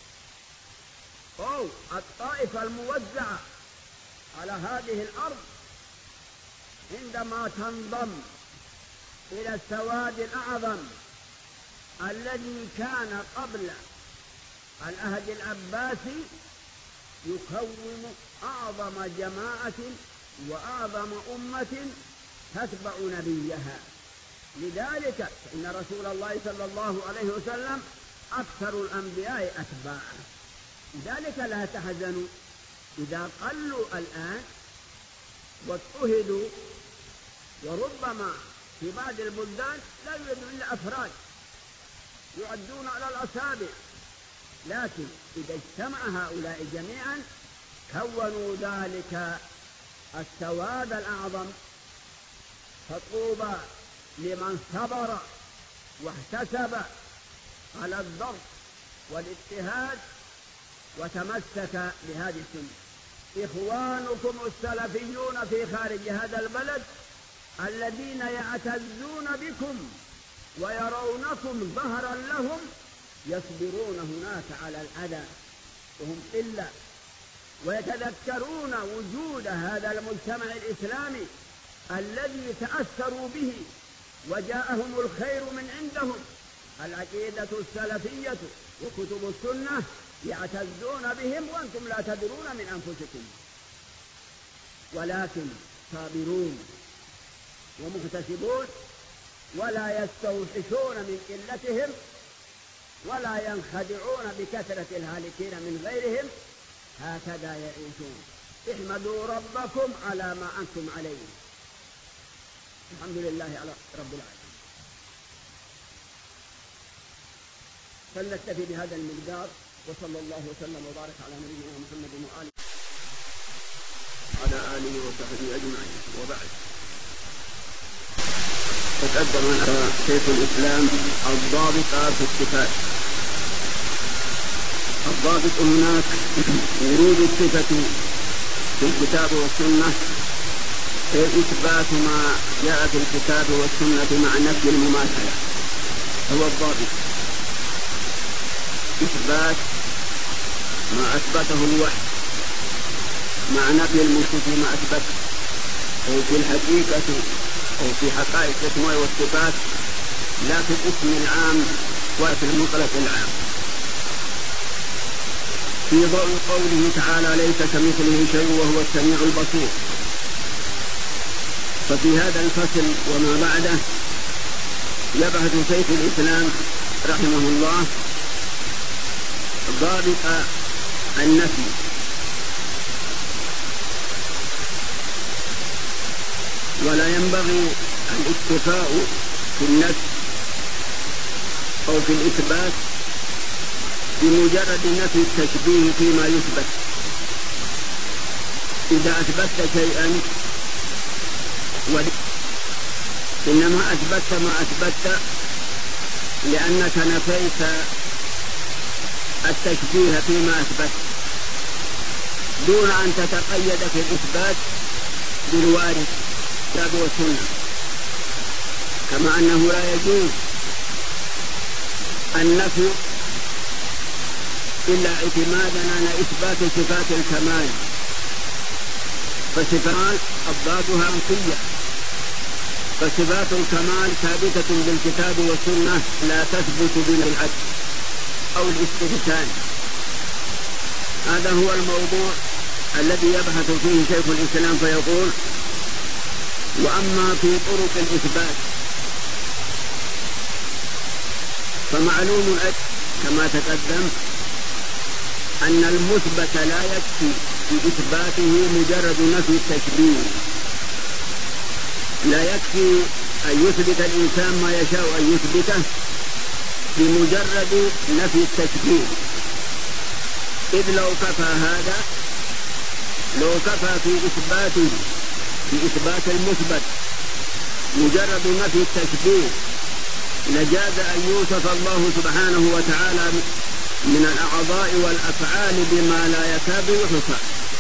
[SPEAKER 1] أو الطائفة الموزعة على هذه الأرض عندما تنضم إلى السواد الأعظم الذي كان قبل العهد العباسي يكون أعظم جماعة وأعظم أمة تتبع نبيها. لذلك إن رسول الله صلى الله عليه وسلم أكثر الأنبياء أتباعا. لذلك لا تحزنوا إذا قلوا الآن واضطهدوا، وربما في بعض البلدان لا يوجد إلا أفراد يعدون على الأصابع، لكن إذا اجتمع هؤلاء جميعا كونوا ذلك السواد الأعظم. فطوبى لمن صبر واحتسب على الضغط والاجتهاد وتمسك بهذه السنة. إخوانكم السلفيون في خارج هذا البلد الذين يعتزون بكم ويرونكم ظهرا لهم يصبرون هناك على الأذى وهم قلة، ويتذكرون وجود هذا المجتمع الإسلامي الذي تأثروا به وجاءهم الخير من عندهم، العقيدة السلفية وكتب السنة، يعتزون بهم وأنتم لا تدرون من أنفسكم، ولكن صابرون ومحتسبون ولا يستوحشون من قلتهم ولا ينخدعون بكثرة الهالكين من غيرهم، هكذا يعيشون. احمدوا ربكم على ما أنتم عليه. الحمد لله على رب العالمين. فلنكتفي بهذا المقدار، وصلى الله وسلم وبارك على نبينا محمد وعلى آله وصحبه أجمعين. وبعد، تقدم شيخ الإسلام الضابط في الصفات. الضابط هناك ورود الصفة في الكتاب والسنة، إثبات ما جاء في الكتاب والسنة مع نفي المماثلة، هو الضابط. إثبات ما أثبته الوحي مع نفي المشرك ما أثبته. في الحقيقة أو في حقائق الأسماء والصفات، لا في الاسم العام ولا في المطلق العام. في ضوء قوله تعالى ليس كمثله شيء وهو السميع البصير. ففي هذا الفصل وما بعده يبحث شيخ الإسلام رحمه الله ضابط النفي. ولا ينبغي الاكتفاء في النفي أو في الإثبات بمجرد نفي التشبيه فيما يثبت. إذا أثبتت شيئا إنما أثبتت ما أثبتت لأنك نفيت التشبيه فيما أثبت، دون أن تتقيد في الإثبات بالوارد الكتاب والسنة. كما أنه لا يجوز النفي إلا اعتمادا على إثبات صفات الكمال، فصفات أضدادها منفية، فصفات الكمال ثابتة بالكتاب والسنة لا تثبت بالعدل أو الاستحسان. هذا هو الموضوع الذي يبحث فيه شيخ الإسلام فيقول: وأما في طرق الإثبات فمعلوم كما تقدم أن المثبت لا يكفي في إثباته مجرد نفي التشبيه. لا يكفي أن يثبت الإنسان ما يشاء أن يثبته بمجرد نفي التشبيه، إذ لو كفى هذا، لو كفى في إثبات المثبت مجرد نفي التشبيه لجاز أن يوصف الله سبحانه وتعالى من الأعضاء والأفعال بما لا يكاد يحصى.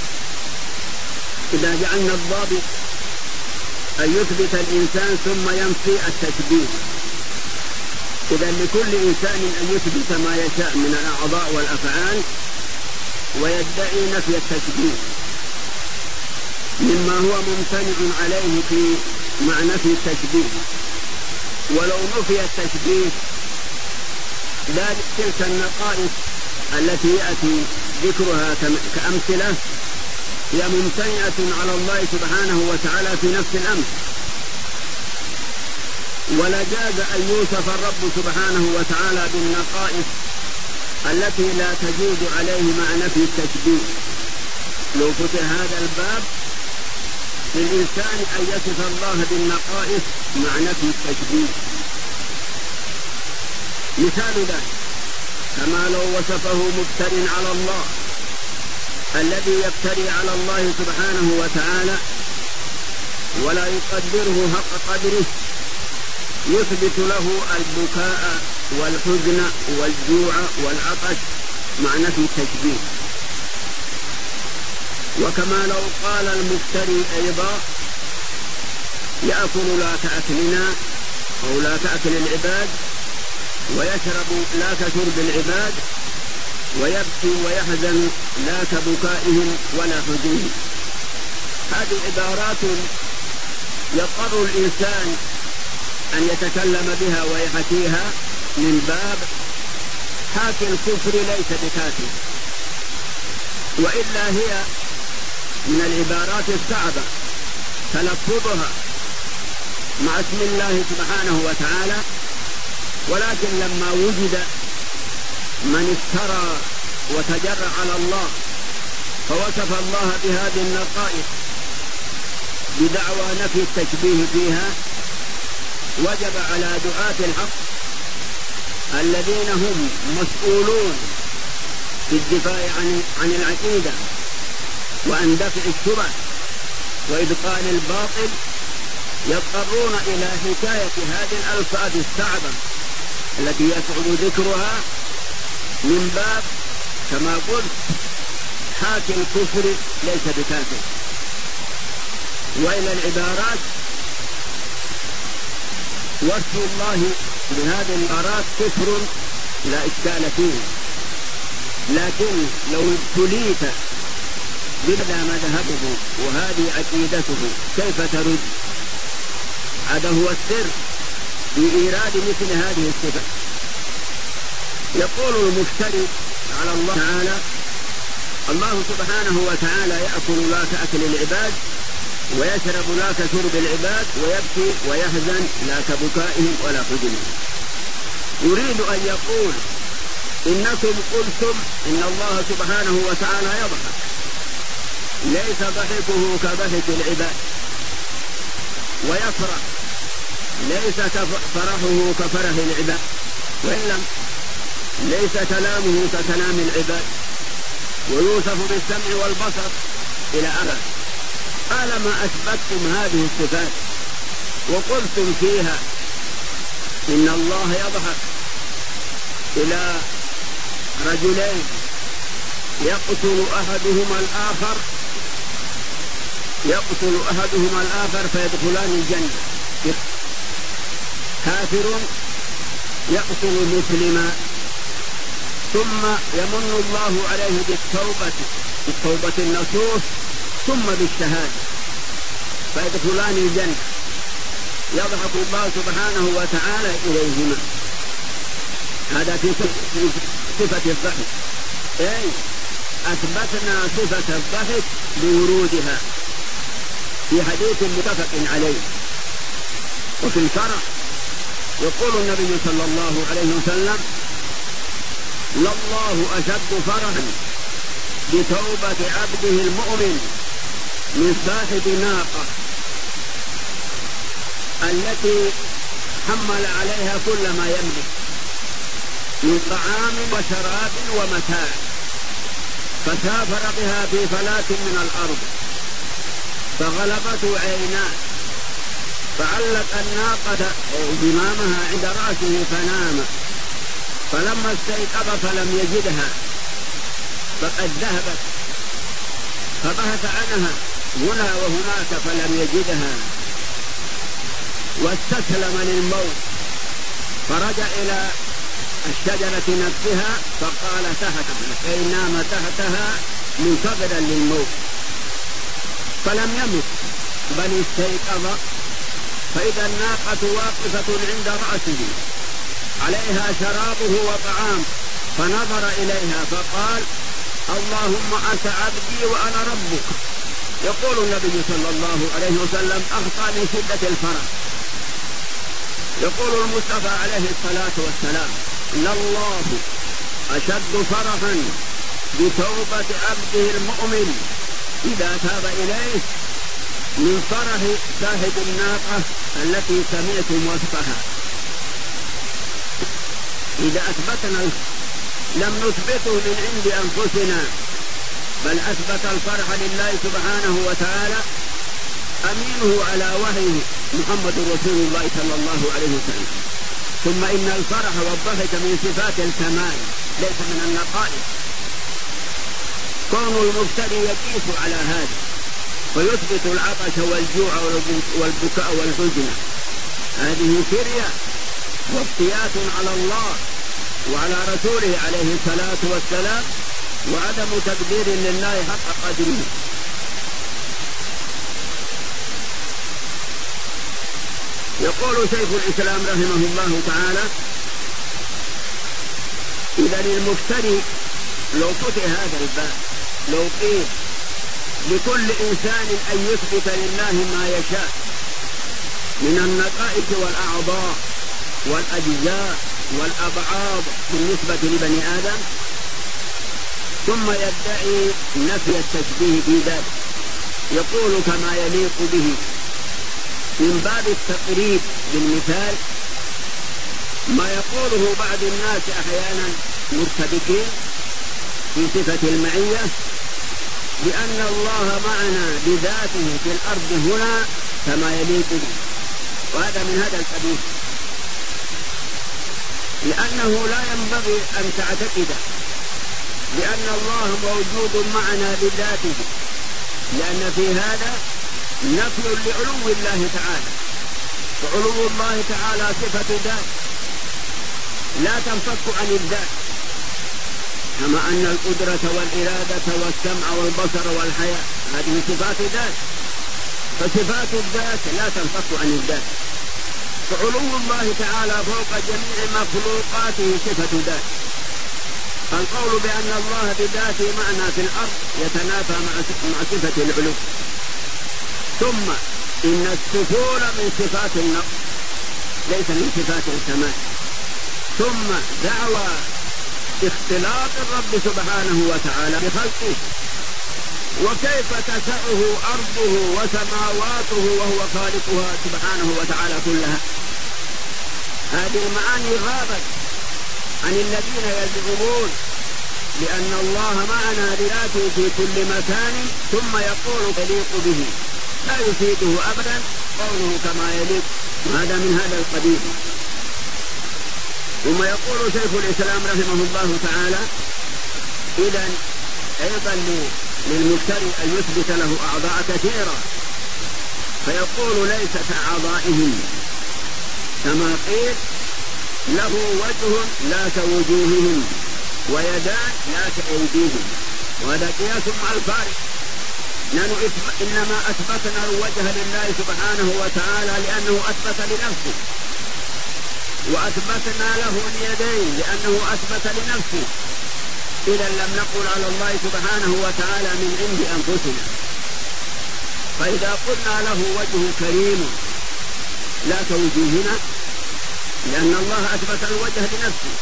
[SPEAKER 1] إذا جعلنا الضابط أن يثبت الإنسان ثم ينفي التشبيه، إذا لكل إنسان أن يثبت ما يشاء من الأعضاء والأفعال ويدعي نفي التشبيه مما هو ممتنع عليه في معنى في التشبيه. ولو نفي التشبيه لا تلك النقائص التي يأتي ذكرها كأمثلة هي ممتنعة على الله سبحانه وتعالى في نفس الأمر، ولا جاز أن يوصف الرب سبحانه وتعالى بالنقائص التي لا تجوز عليه مع نفي التشبيه. لو فتح هذا الباب للإنسان أن يصف الله بالنقائص مع نفي التشبيه. مثال ذلك كما لو وصفه مفتر على الله، الذي يفتري على الله سبحانه وتعالى ولا يقدره حق قدره، يثبت له البكاء والحزن والجوع والعطش مع نفي التشبيه. وكما لو قال المفتري أيضا يأكل لا كأكلنا أو لا كأكل العباد، ويشرب لا كشرب العباد، ويبكي ويحزن لا كبكائهم ولا حزنهم. هذه عبارات يضطر الإنسان أن يتكلم بها ويحكيها من باب حاكي الكفر ليس بكافر، وإلا هي من العبارات الصعبة تلفظها مع اسم الله سبحانه وتعالى. ولكن لما وجد من افترى وتجرأ على الله فوصف الله بهذه النقائص بدعوى نفي التشبيه فيها، وجب على دعاة الحق الذين هم مسؤولون في الدفاع عن العقيدة وعن دفع الشبه وإبطال الباطل، يضطرون إلى حكاية هذه الألفاظ الصعبة التي يصعب ذكرها من باب كما قلت حاكي الكفر ليس بكافر. وإلى العبارات وصف الله بهذه العبارات كفر لا إشكال فيه، لكن لو ابتليت بماذا مذهبه وهذه عقيدته كيف ترد هذا هو السر في إيراد مثل هذه الصفة. يقول المفتري على الله تعالى: الله سبحانه وتعالى يأكل لا كأكل العباد، ويشرب لا كشرب العباد، ويبكي ويحزن لا كبكائهم ولا حزنهم. يريد أن يقول: إنكم قلتم إن الله سبحانه وتعالى يضحك، ليس ضحكه كضحك العباد، ويفرح ليس فرحه كفرح العباد، وإلا ليس كلامه ككلام العباد، ويوصف بالسمع والبصر إلى أبد. طالما أثبتتم هذه الصفات وقلتم فيها إن الله يضحك إلى رجلين يقتل أحدهما الآخر فيدخلان الجنة، كافر يقتل مسلما، ثم يمن الله عليه بالتوبة النصوح، ثم بالشهادة فيدخلان الجنة، يضحك الله سبحانه وتعالى إليهما. هذا في صفة الضحك، أي أثبتنا صفة الضحك بورودها في حديث متفق عليه. وفي الفرح يقول النبي صلى الله عليه وسلم: لله أشد فرحا بتوبة عبده المؤمن من صاحب ناقة التي حمل عليها كل ما يملك من طعام وشراب ومتاع، فسافر بها في فلاة من الأرض، فغلبته عيناه، فعلق الناقة زمامها عند رأسه فنام، فلما استيقظ فلم يجدها، فقد ذهبت، فبحث عنها هنا وهناك فلم يجدها، واستسلم للموت، فرجع إلى الشجرة نفسها فقال تحتها، أي نام تحتها منتظرا للموت، فلم يمت بل استيقظ، فإذا الناقة واقفة عند رأسه عليها شرابه وطعام، فنظر إليها فقال: اللهم أنت عبدي وأنا ربك. يقول النبي صلى الله عليه وسلم: أخطأ من شدة الفرح. يقول المصطفى عليه الصلاة والسلام: لله أشد فرحا بتوبة عبده المؤمن إذا تاب إليه من فرح صاحب الناقة التي سمعتم وصفها. إذا أثبتنا لم نثبته من عند أنفسنا، بل أثبت الفرح لله سبحانه وتعالى أمينه على وحيه محمد رسول الله صلى الله عليه وسلم. ثم إن الفرح والضحك من صفات الكمال ليس من النقائص. كون المفتري يقيس على هذا ويثبت العطش والجوع والبكاء والحزن، هذه فرية وافتيات على الله وعلى رسوله عليه الصلاة والسلام، وعدم تقدير لله حق قدره. يقول شيخ الإسلام رحمه الله تعالى: إذا للمفتري لو فتح هذا الباب، لو قيل لكل إنسان أن يثبت لله ما يشاء من النقائص والأعضاء والأجزاء والأبعاض بالنسبة لبني آدم، ثم يدعي نفي التشبيه في ذلك، يقول كما يليق به من باب التقريب بالمثال ما يقوله بعض الناس أحيانا مرتبكين في صفة المعية، بأن الله معنا بذاته في الأرض هنا كما يليق به، وهذا من هذا الحديث، لأنه لا ينبغي أن تعتقد بأن الله موجود معنا بذاته، لأن في هذا نفي لعلو الله تعالى، وعلو الله تعالى صفة ذات لا تنفك عن الذات، كما أن القدرة والإرادة والسمع والبصر والحياة هذه صفات ذات، فصفات الذات لا تنفك عن الذات. علو الله تعالى فوق جميع مخلوقاته صفة ذات. القول بأن الله بذاته معنى في الأرض يتنافى مع صفة العلو. ثم إن السفول من صفات النقص ليس من صفات الكمال. ثم دعوى اختلاط الرب سبحانه وتعالى بخلقه، وكيف تسعه أرضه وسماواته وهو خالقها سبحانه وتعالى كلها. هذه المعاني غابت عن الذين يزعمون لأن الله معنا بذاته في كل مكان ثم يقول يليق به، لا يفيده أبدا قوله كما يليق، هذا من هذا القبيل. ثم يقول شيخ الإسلام رحمه الله تعالى: إذن أيضا للمشتري أن يثبت له أعضاء كثيرة، فيقول ليس كأعضائهم، كما قيل له وجه لا كوجوههم ويدان لا كأيديهم، وهذا قياس مع الفارق. نحن إنما أثبتنا الوجه لله سبحانه وتعالى لأنه أثبت لنفسه، وأثبتنا له اليدين لأنه أثبت لنفسه. إذا لم نقل على الله سبحانه وتعالى من عند أنفسنا. فإذا قلنا له وجه كريم لا كوجوهنا لأن الله أثبت الوجه لنفسه،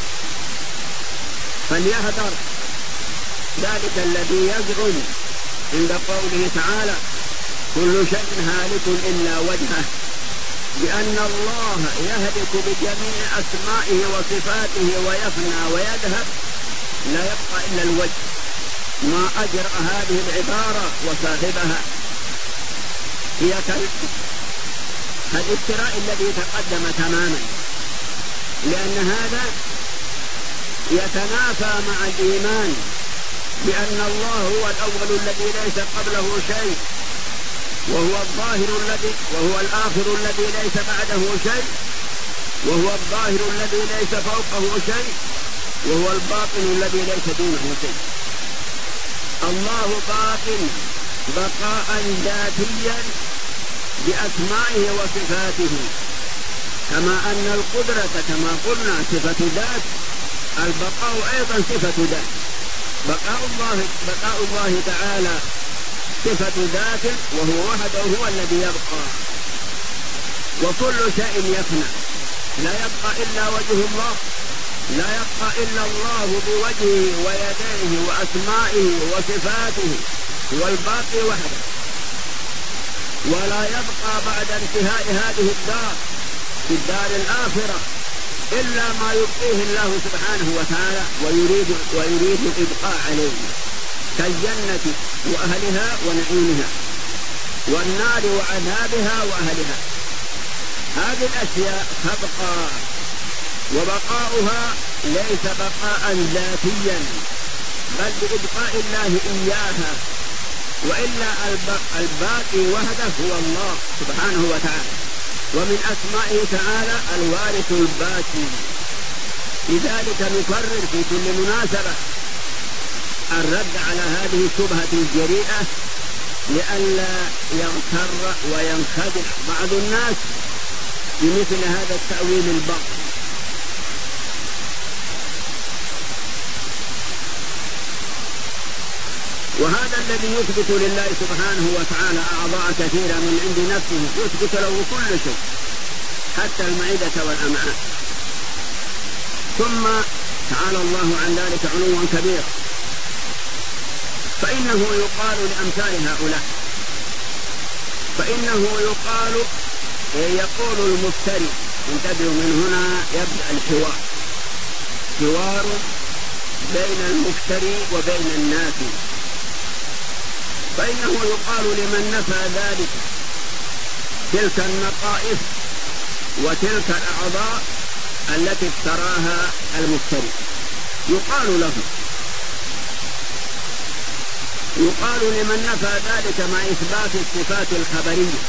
[SPEAKER 1] فليهدر ذلك الذي يزعم عند قوله تعالى: كل شيء هالك إلا وجهه، لأن الله يهلك بجميع أسمائه وصفاته ويفنى ويذهب، لا يبقى إلا الوجه. ما أجرأ هذه العبارة وصاحبها، هي كالافتراء الذي تقدم تماما، لأن هذا يتنافى مع الإيمان بأن الله هو الأول الذي ليس قبله شيء، وهو الظاهر الذي وهو الآخر الذي ليس بعده شيء، وهو الظاهر الذي ليس فوقه شيء، وهو الباطن الذي ليس دونه شيء. الله باطن بقاء ذاتيا بأسمائه وصفاته، كما أن القدرة كما قلنا صفة ذات، البقاء أيضا صفة ذات. بقاء الله تعالى صفة ذات، وهو وحده هو الذي يبقى، وكل شيء يفنى، لا يبقى إلا وجه الله، لا يبقى إلا الله بوجهه ويديه وأسمائه وصفاته، هو الباقي وحده. ولا يبقى بعد انتهاء هذه الدار في الدار الآخرة إلا ما يبقيه الله سبحانه وتعالى ويريد الإبقاء عليه، كالجنة وأهلها ونعيمها، والنار وعذابها وأهلها. هذه الأشياء تبقى، وبقاؤها ليس بقاء ذاتيا بل بإبقاء الله إياها، وإلا الباقي وحده هو الله سبحانه وتعالى. ومن أسمائه تعالى الوارث الباقي. لذلك نكرر في كل مناسبة الرد على هذه الشبهة الجريئة لئلا يغتر وينخدع بعض الناس بمثل هذا التأويل الباطل. وهذا الذي يثبت لله سبحانه وتعالى أعضاء كثيرة من عند نفسه، يثبت له كل شيء حتى المعدة والأمعاء. ثم تعالى الله عن ذلك علوا كبيرا. فإنه يقال لأمثال هؤلاء، فإنه يقال يقول المفتري، انتبهوا من هنا يبدأ الحوار، حوار بين المفتري وبين النافي. فإنه يقال لمن نفى ذلك تلك النقائص وتلك الأعضاء التي افتراها المفتري، يقال له، يقال لمن نفى ذلك مع إثبات الصفات الخبرية،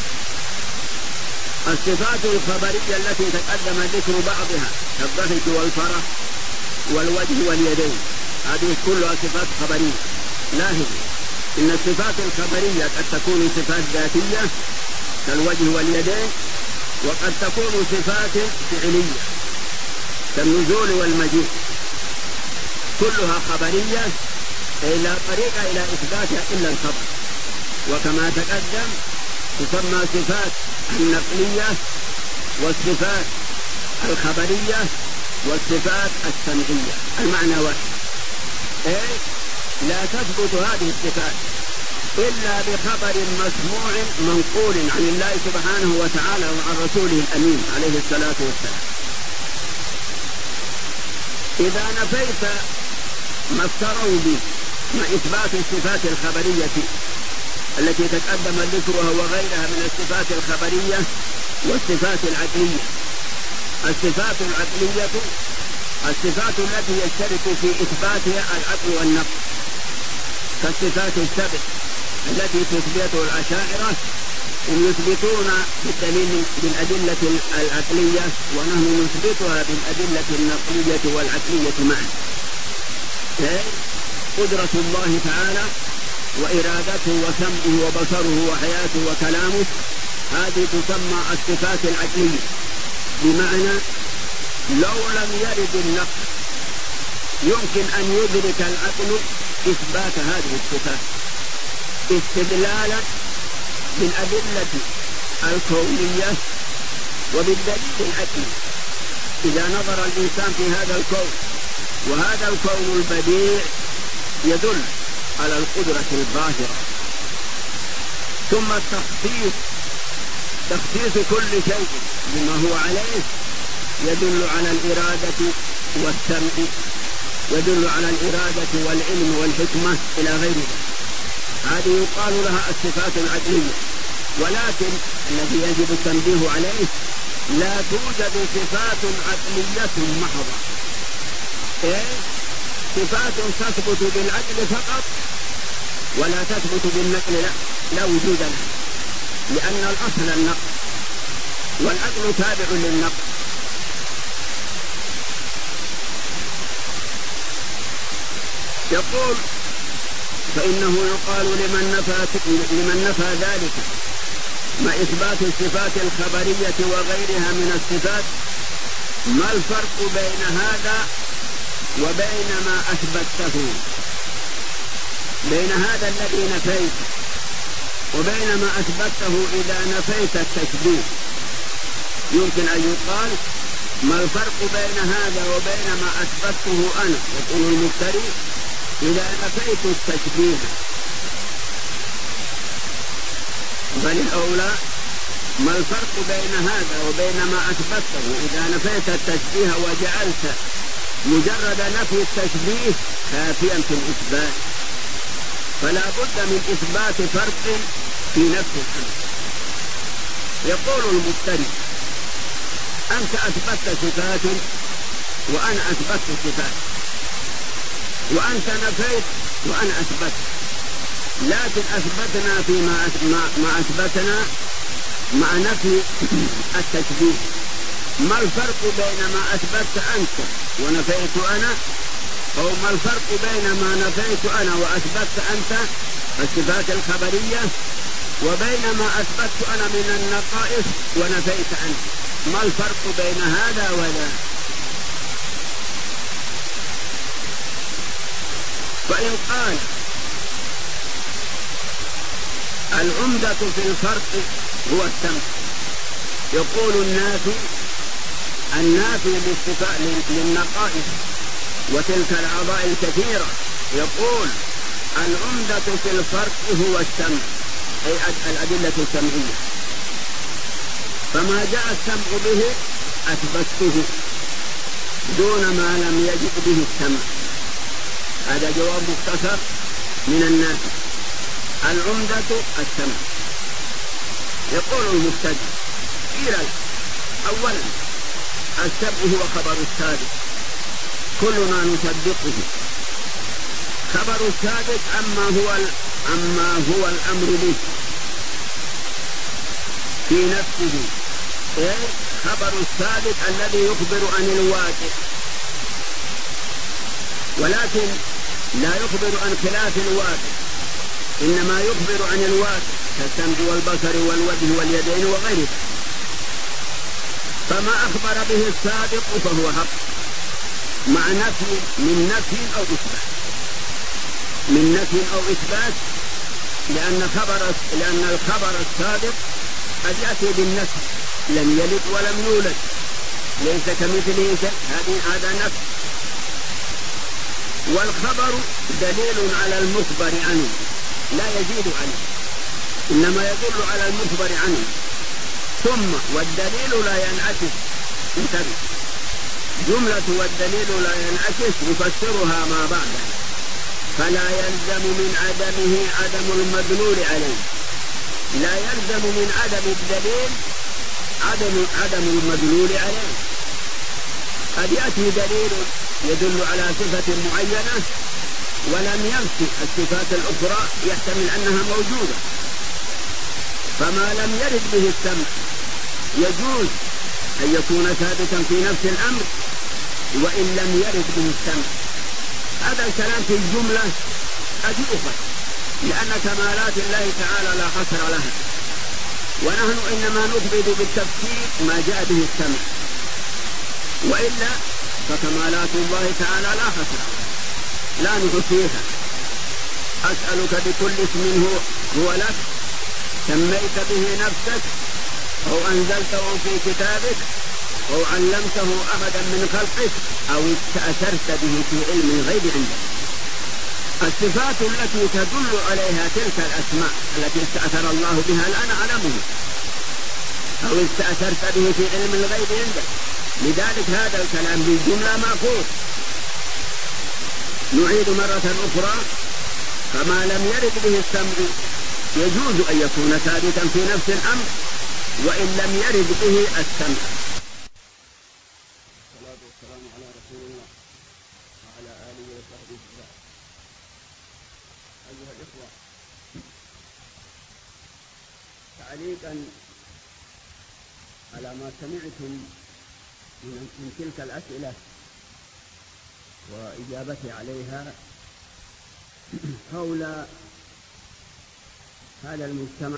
[SPEAKER 1] الصفات الخبرية التي تقدم ذكر بعضها كالضحك والفرح والوجه واليدين، هذه كلها صفات خبرية. لاحظ إن الصفات الخبرية قد تكون صفات ذاتية كالوجه واليدين، وقد تكون صفات فعلية كالنزول والمجيء، كلها خبرية لا طريق إلى إثباتها إلا الخبر. وكما تقدم تسمى صفات النقلية والصفات الخبرية والصفات السمعية، المعنى واحد. لا تثبت هذه الصفات إلا بخبر مسموع منقول عن الله سبحانه وتعالى وعن رسوله الأمين عليه الصلاة والسلام. إذا نفيت ما افتروا به مع إثبات الصفات الخبرية التي تقدم ذكرها وغيرها من الصفات الخبرية والصفات العقلية. الصفات العقلية الصفات التي يشترك في إثباتها العقل والنقل، كالصفات السبع التي تثبتها الأشاعرة، هم يثبتون بالدليل بالأدلة العقلية ونحن نثبتها بالأدلة النقلية والعقلية معا. قدرة الله تعالى وإرادته وسمعه وبصره وحياته وكلامه، هذه تسمى الصفات العقلية، بمعنى لو لم يرد النقل يمكن أن يدرك العقل إثبات هذه الصفات استدلالا بالأدلة الكونية وبالدليل العقلي. إذا نظر الإنسان في هذا الكون وهذا الكون البديع يدل على القدرة الظاهرة. ثم تخصيص كل شيء بما هو عليه يدل على الإرادة والسمع، يدل على الإرادة والعلم والحكمة إلى غير ذلك. هذه يقال لها الصفات العقلية. ولكن الذي يجب التنبيه عليه لا توجد صفات عقلية محضة، صفات تثبت بالعقل فقط ولا تثبت بالنقل، لا وجود لها، لأن الأصل النقل والعقل تابع للنقل. يقول فإنه يقال لمن نفى ذلك مع إثبات الصفات الخبرية وغيرها من الصفات: ما الفرق بين هذا وبين ما أثبته؟ بين هذا الذي نفيت وبين ما أثبته إذا نفيت التشبيه. يمكن أن يقال: ما الفرق بين هذا وبين ما أثبته أنا؟ يقول المفتري: إذا نفيت التشبيه. بل الأولى: ما الفرق بين هذا وبين ما أثبته إذا نفيت التشبيه وجعلت مجرد نفي التشبيه كافيا في الإثبات. فلا بد من إثبات فرق في نفس الأمر. يقول المفتري: أنت أثبتت صفات وأنا أثبتت صفات، وأنت نفيت وأنا أثبت، لكن أثبتنا ما أثبتنا مع نفي التشبيه. ما الفرق بين ما أثبت أنت ونفيت أنا، أو ما الفرق بين ما نفيت أنا وأثبت أنت الصفات الخبرية وبين ما أثبت أنا من النقائص ونفيت أنت؟ ما الفرق بين هذا وذا؟ فإن قال العمدة في الفرق هو السمع، يقول النافي للنقائص وتلك الأعضاء الكثيرة، يقول العمدة في الفرق هو السمع، أي الأدلة السمعية. فما جاء السمع به أثبته دون ما لم يجد به السمع. هذا جواب مختصر من النافي. العمدة السمع. يقول المبتدئ: قيل أولا السمع هو خبر السابق، كلنا نصدقه. خبر السابق عما هو الأمر به في نفسه، خبر السابق الذي يخبر عن الواقع، ولكن لا يخبر عن خلاف الواقع، إنما يخبر عن الواقع كالسمع والبصر والوجه واليدين وغيره. فما أخبر به السابق فهو حق مع نفي من نفي أو إثبات لأن الخبر السابق قد يأتي بالنفي لم يلد ولم يولد ليس كمثله شيء هذا نفي. والخبر دليل على المخبر عنه لا يزيد عنه إنما يدل على المخبر عنه. ثم والدليل لا ينعكس انتبه جملة والدليل لا ينعكس يفسرها ما بعده فلا يلزم من عدمه عدم المدلول عليه. لا يلزم من عدم الدليل عدم المدلول عليه. قد يأتي دليل يدل على صفة معينة ولم ينفي الصفات الأخرى يحتمل أنها موجودة. فما لم يرد به السمع يجوز أن يكون ثابتا في نفس الأمر وإن لم يرد به السمع. هذا الكلام في الجملة قد يؤخذ لأن كمالات الله تعالى لا حصر لها ونحن إنما نثبت بالتفسير ما جاء به السمع وإلا فكمالات الله تعالى لا حصر لا نحصيها. أسألك بكل اسم هو لك سميت به نفسك أو أنزلته في كتابك أو علمته أحدا من خلقك أو استأثرت به في علم الغيب عندك. الصفات التي تدل عليها تلك الأسماء التي استأثر الله بها لا نعلمه أو استأثرت به في علم الغيب عندك. لذلك هذا الكلام بالجملة مأخوذ. نعيد مرة أخرى فما لم يرد به السمع يجوز أن يكون ثابتا في نفس الأمر وإن لم يرد به السمع. الصلاة والسلام على رسول الله وعلى آله وصحبه وسلم. أيها الإخوة تعليقا على ما سمعتم من تلك الأسئلة وإجابتي عليها حول هذا المجتمع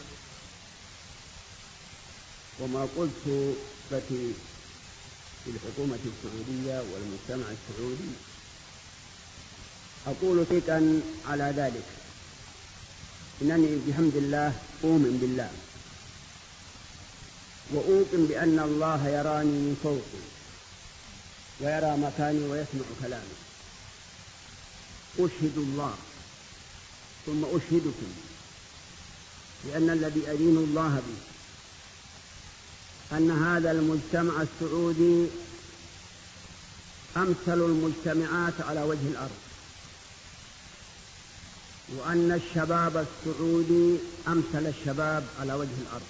[SPEAKER 1] وما قلت في الحكومة السعودية والمجتمع السعودي. أقول ثقا على ذلك إنني بحمد الله أؤمن بالله وأوقن بأن الله يراني من فوقي ويرى مكاني ويسمع كلامي. أشهد الله ثم أشهدكم لأن الذي أدين الله به أن هذا المجتمع السعودي أمثل المجتمعات على وجه الأرض وأن الشباب السعودي أمثل الشباب على وجه الأرض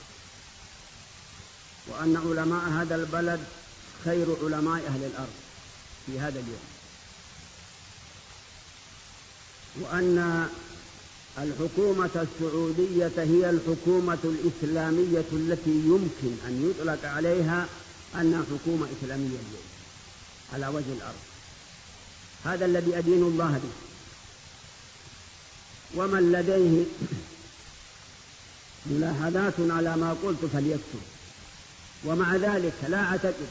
[SPEAKER 1] وأن علماء هذا البلد خير علماء أهل الأرض في هذا اليوم وأن الحكومة السعودية هي الحكومة الإسلامية التي يمكن أن يطلق عليها أنها حكومة إسلامية اليوم على وجه الأرض. هذا الذي أدين الله به. ومن لديه ملاحظات على ما قلت فليكتب. ومع ذلك لا أعتقد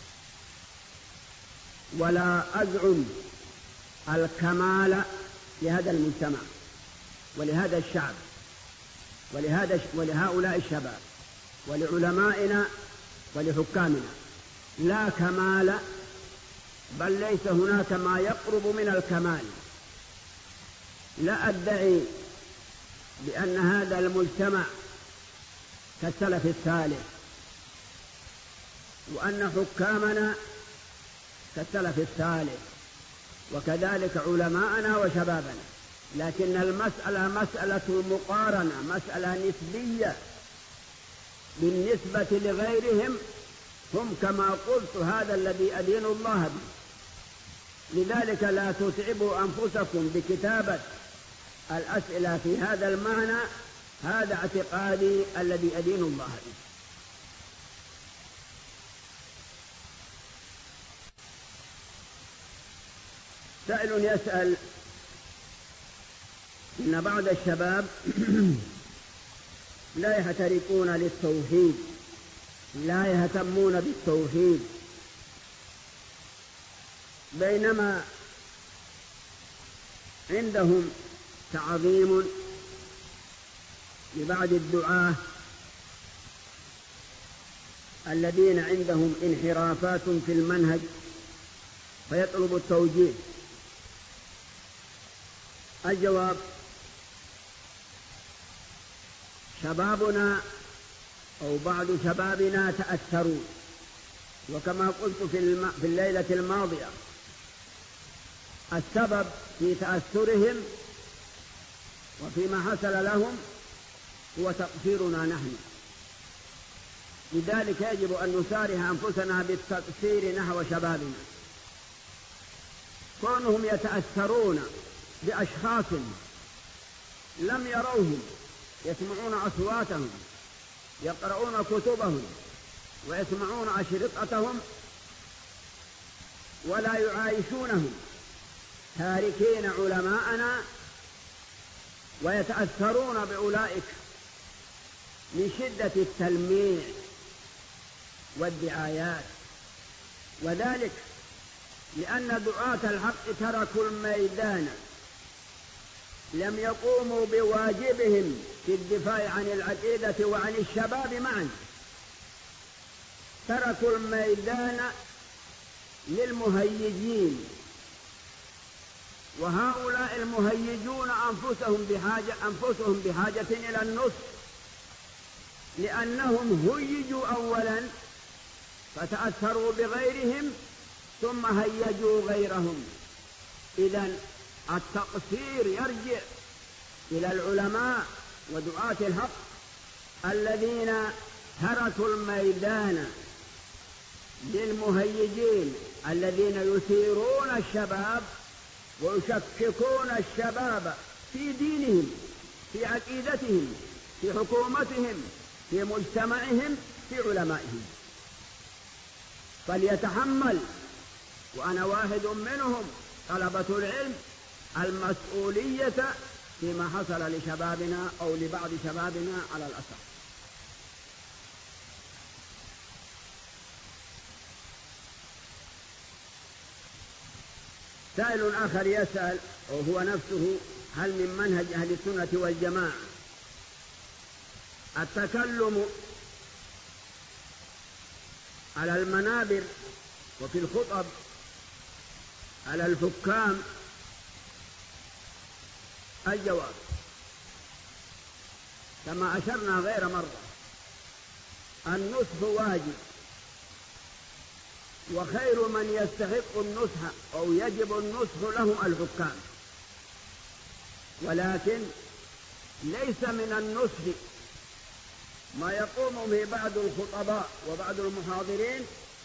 [SPEAKER 1] ولا أزعم الكمال لهذا المجتمع ولهذا الشعب ولهؤلاء الشباب ولعلمائنا ولحكامنا. لا كمال بل ليس هناك ما يقرب من الكمال. لا أدعي بأن هذا المجتمع كالسلف الصالح وأن حكامنا كالسلف الصالح وكذلك علماءنا وشبابنا، لكن المسألة مسألة المقارنة، مسألة نسبية بالنسبة لغيرهم. هم كما قلت هذا الذي أدين الله به. لذلك لا تتعبوا أنفسكم بكتابة الأسئلة في هذا المعنى. هذا اعتقادي الذي أدين الله به. سائل يسأل إن بعض الشباب لا يحترقون للتوحيد لا يهتمون بالتوحيد، بينما عندهم تعظيم لبعض الدعاة الذين عندهم انحرافات في المنهج فيطلب التوجيه. الجواب: شبابنا أو بعض شبابنا تأثروا، وكما قلت في الليلة الماضية السبب في تأثرهم وفيما حصل لهم هو تقصيرنا نحن، لذلك يجب أن نسارح أنفسنا بالتقصير نحو شبابنا. كونهم يتأثرون بأشخاص لم يروهم، يسمعون أصواتهم، يقرؤون كتبهم ويسمعون أشرطتهم ولا يعايشونهم، تاركين علماءنا ويتأثرون بأولئك من شدة التلميع والدعايات، وذلك لأن دعاة الحق تركوا الميدان، لم يقوموا بواجبهم في الدفاع عن العقيدة وعن الشباب معا، تركوا الميدان للمهيجين، وهؤلاء المهيجون أنفسهم بحاجة إلى النصح، لأنهم هيجوا أولا فتأثروا بغيرهم ثم هيجوا غيرهم. إذن التقصير يرجع إلى العلماء ودعاة الحق الذين تركوا الميدان للمهيجين الذين يثيرون الشباب ويشككون الشباب في دينهم، في عقيدتهم، في حكومتهم، في مجتمعهم، في علمائهم. فليتحمل، وأنا واحد منهم، طلبة العلم المسؤولية فيما حصل لشبابنا أو لبعض شبابنا على الأسف. سائل آخر يسأل وهو نفسه: هل من منهج أهل السنة والجماعة التكلم على المنابر وفي الخطب على الحكام؟ الجواب: كما أشرنا غير مرة، النصح واجب، وخير من يستحق النصح أو يجب النصح لهم الحكام، ولكن ليس من النصح ما يقوم به بعض الخطباء وبعض المحاضرين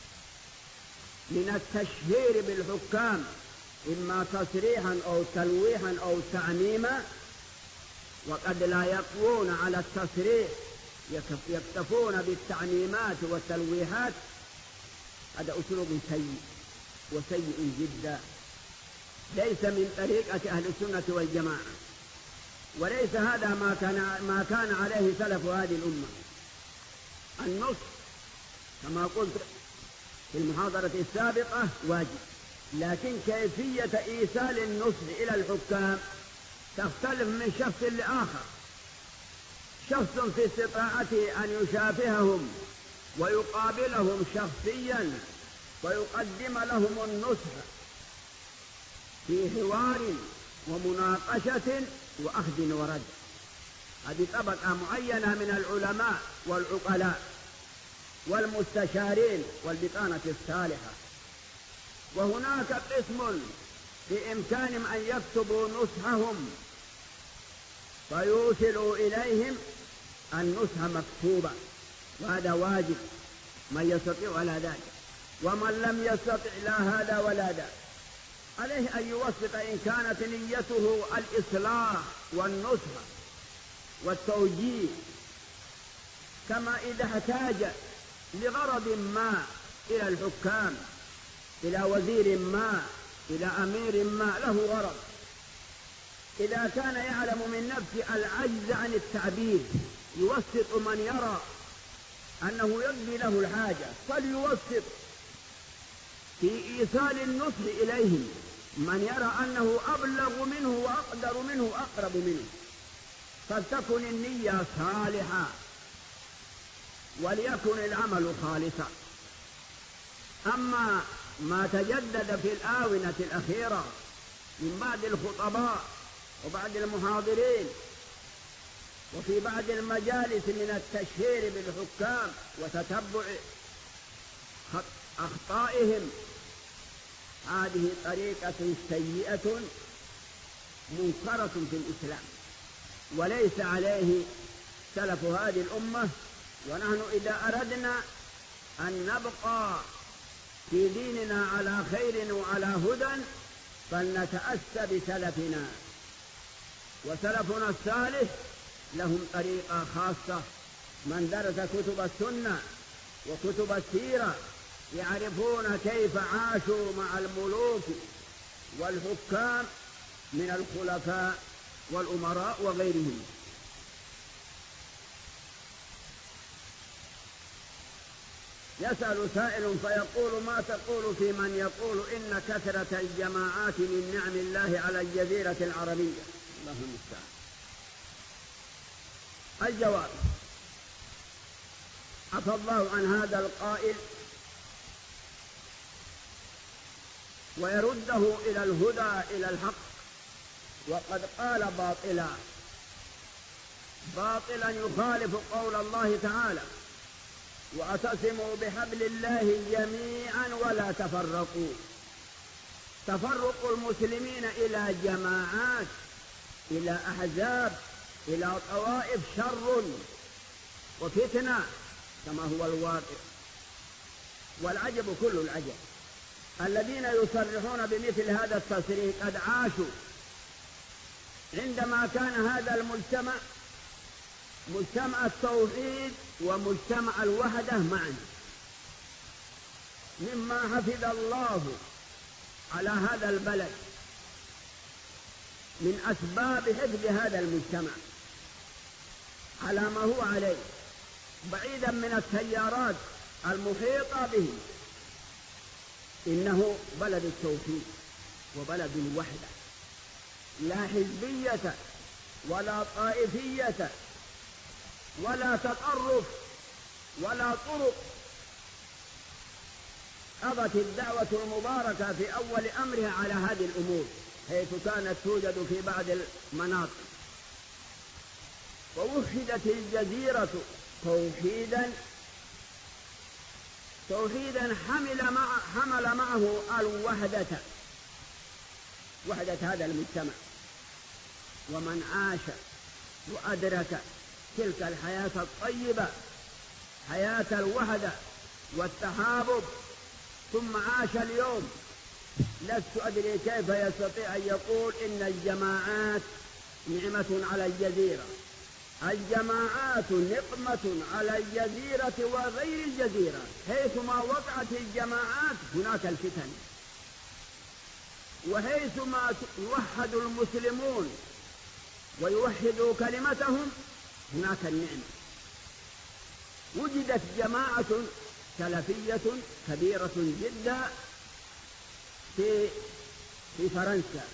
[SPEAKER 1] من التشهير بالحكام، إما تصريحا أو تلويحا أو تعميما، وقد لا يقوون على التصريح، يكتفون بالتعميمات والتلويحات. هذا أسلوب سيء وسيء جدا، ليس من طريقة أهل السنة والجماعة، وليس هذا ما كان عليه سلف هذه الأمة. النصح كما قلت في المحاضرة السابقة واجب، لكن كيفية إيصال النصح إلى الحكام تختلف من شخص لآخر. شخص في استطاعته أن يشافههم ويقابلهم شخصيا ويقدم لهم النصح في حوار ومناقشة وأخذ ورد، هذه طبقة معينة من العلماء والعقلاء والمستشارين والبطانة الصالحة. وهناك قسم بإمكانهم أن يكتبوا نصحهم فيوصلوا إليهم النصح مكتوبا، وهذا واجب من يستطيع على ذلك، ومن لم يستطع لا هذا ولا ذاك عليه أن يوفق إن كانت نيته الإصلاح والنصح والتوجيه. كما إذا احتاج لغرض ما إلى الحكام، إلى وزير ما، إلى أمير ما له غرض، إذا كان يعلم من نفسه العجز عن التعبير يوسط من يرى أنه يقضي له الحاجة فليوسط في إيصال النصح إليهم من يرى أنه أبلغ منه وأقدر منه وأقرب منه، فلتكن النية صالحة وليكن العمل خالصا. أما ما تجدد في الآونة الأخيرة من بعض الخطباء وبعض المحاضرين وفي بعض المجالس من التشهير بالحكام وتتبع أخطائهم، هذه طريقة سيئة منكرة في الإسلام وليس عليه سلف هذه الأمة. ونحن إذا أردنا أن نبقى في ديننا على خير وعلى هدى فلنتأسى بسلفنا، وسلفنا الصالح لهم طريقة خاصة. من درس كتب السنة وكتب السيرة يعرفون كيف عاشوا مع الملوك والحكام من الخلفاء والأمراء وغيرهم. يسأل سائل فيقول: ما تقول في من يقول إن كثرة الجماعات من نعم الله على الجزيرة العربية؟ الله المستعان. الجواب: عفى الله عن هذا القائل ويرده إلى الهدى إلى الحق، وقد قال باطلا يخالف قول الله تعالى: واعتصموا بحبل الله جميعا ولا تفرقوا. تفرق المسلمين إلى جماعات، إلى أحزاب، إلى طوائف شر وفتنة كما هو الواقع. والعجب كل العجب الذين يصرحون بمثل هذا التصريح قد عاشوا عندما كان هذا المجتمع مجتمع التوحيد ومجتمع الوحدة معا. مما حفظ الله على هذا البلد من أسباب حفظ هذا المجتمع على ما هو عليه، بعيدا من التيارات المحيطة به، إنه بلد التوحيد وبلد الوحدة، لا حزبية ولا طائفية ولا تطرف ولا طرق. قضت الدعوة المباركة في أول أمرها على هذه الأمور، حيث كانت توجد في بعض المناطق، ووحدت الجزيرة توحيدا حمل معه وحدة هذا المجتمع. ومن عاش وأدرك تلك الحياة الطيبة، حياة الوحدة والتحابب، ثم عاش اليوم، لست أدري كيف يستطيع أن يقول إن الجماعات نعمة على الجزيرة. الجماعات نقمة على الجزيرة وغير الجزيرة، حيثما وقعت الجماعات هناك الفتن، وحيثما يوحد المسلمون ويوحدوا كلمتهم هناك النعمة. وجدت جماعة سلفية كبيرة جدا في فرنسا،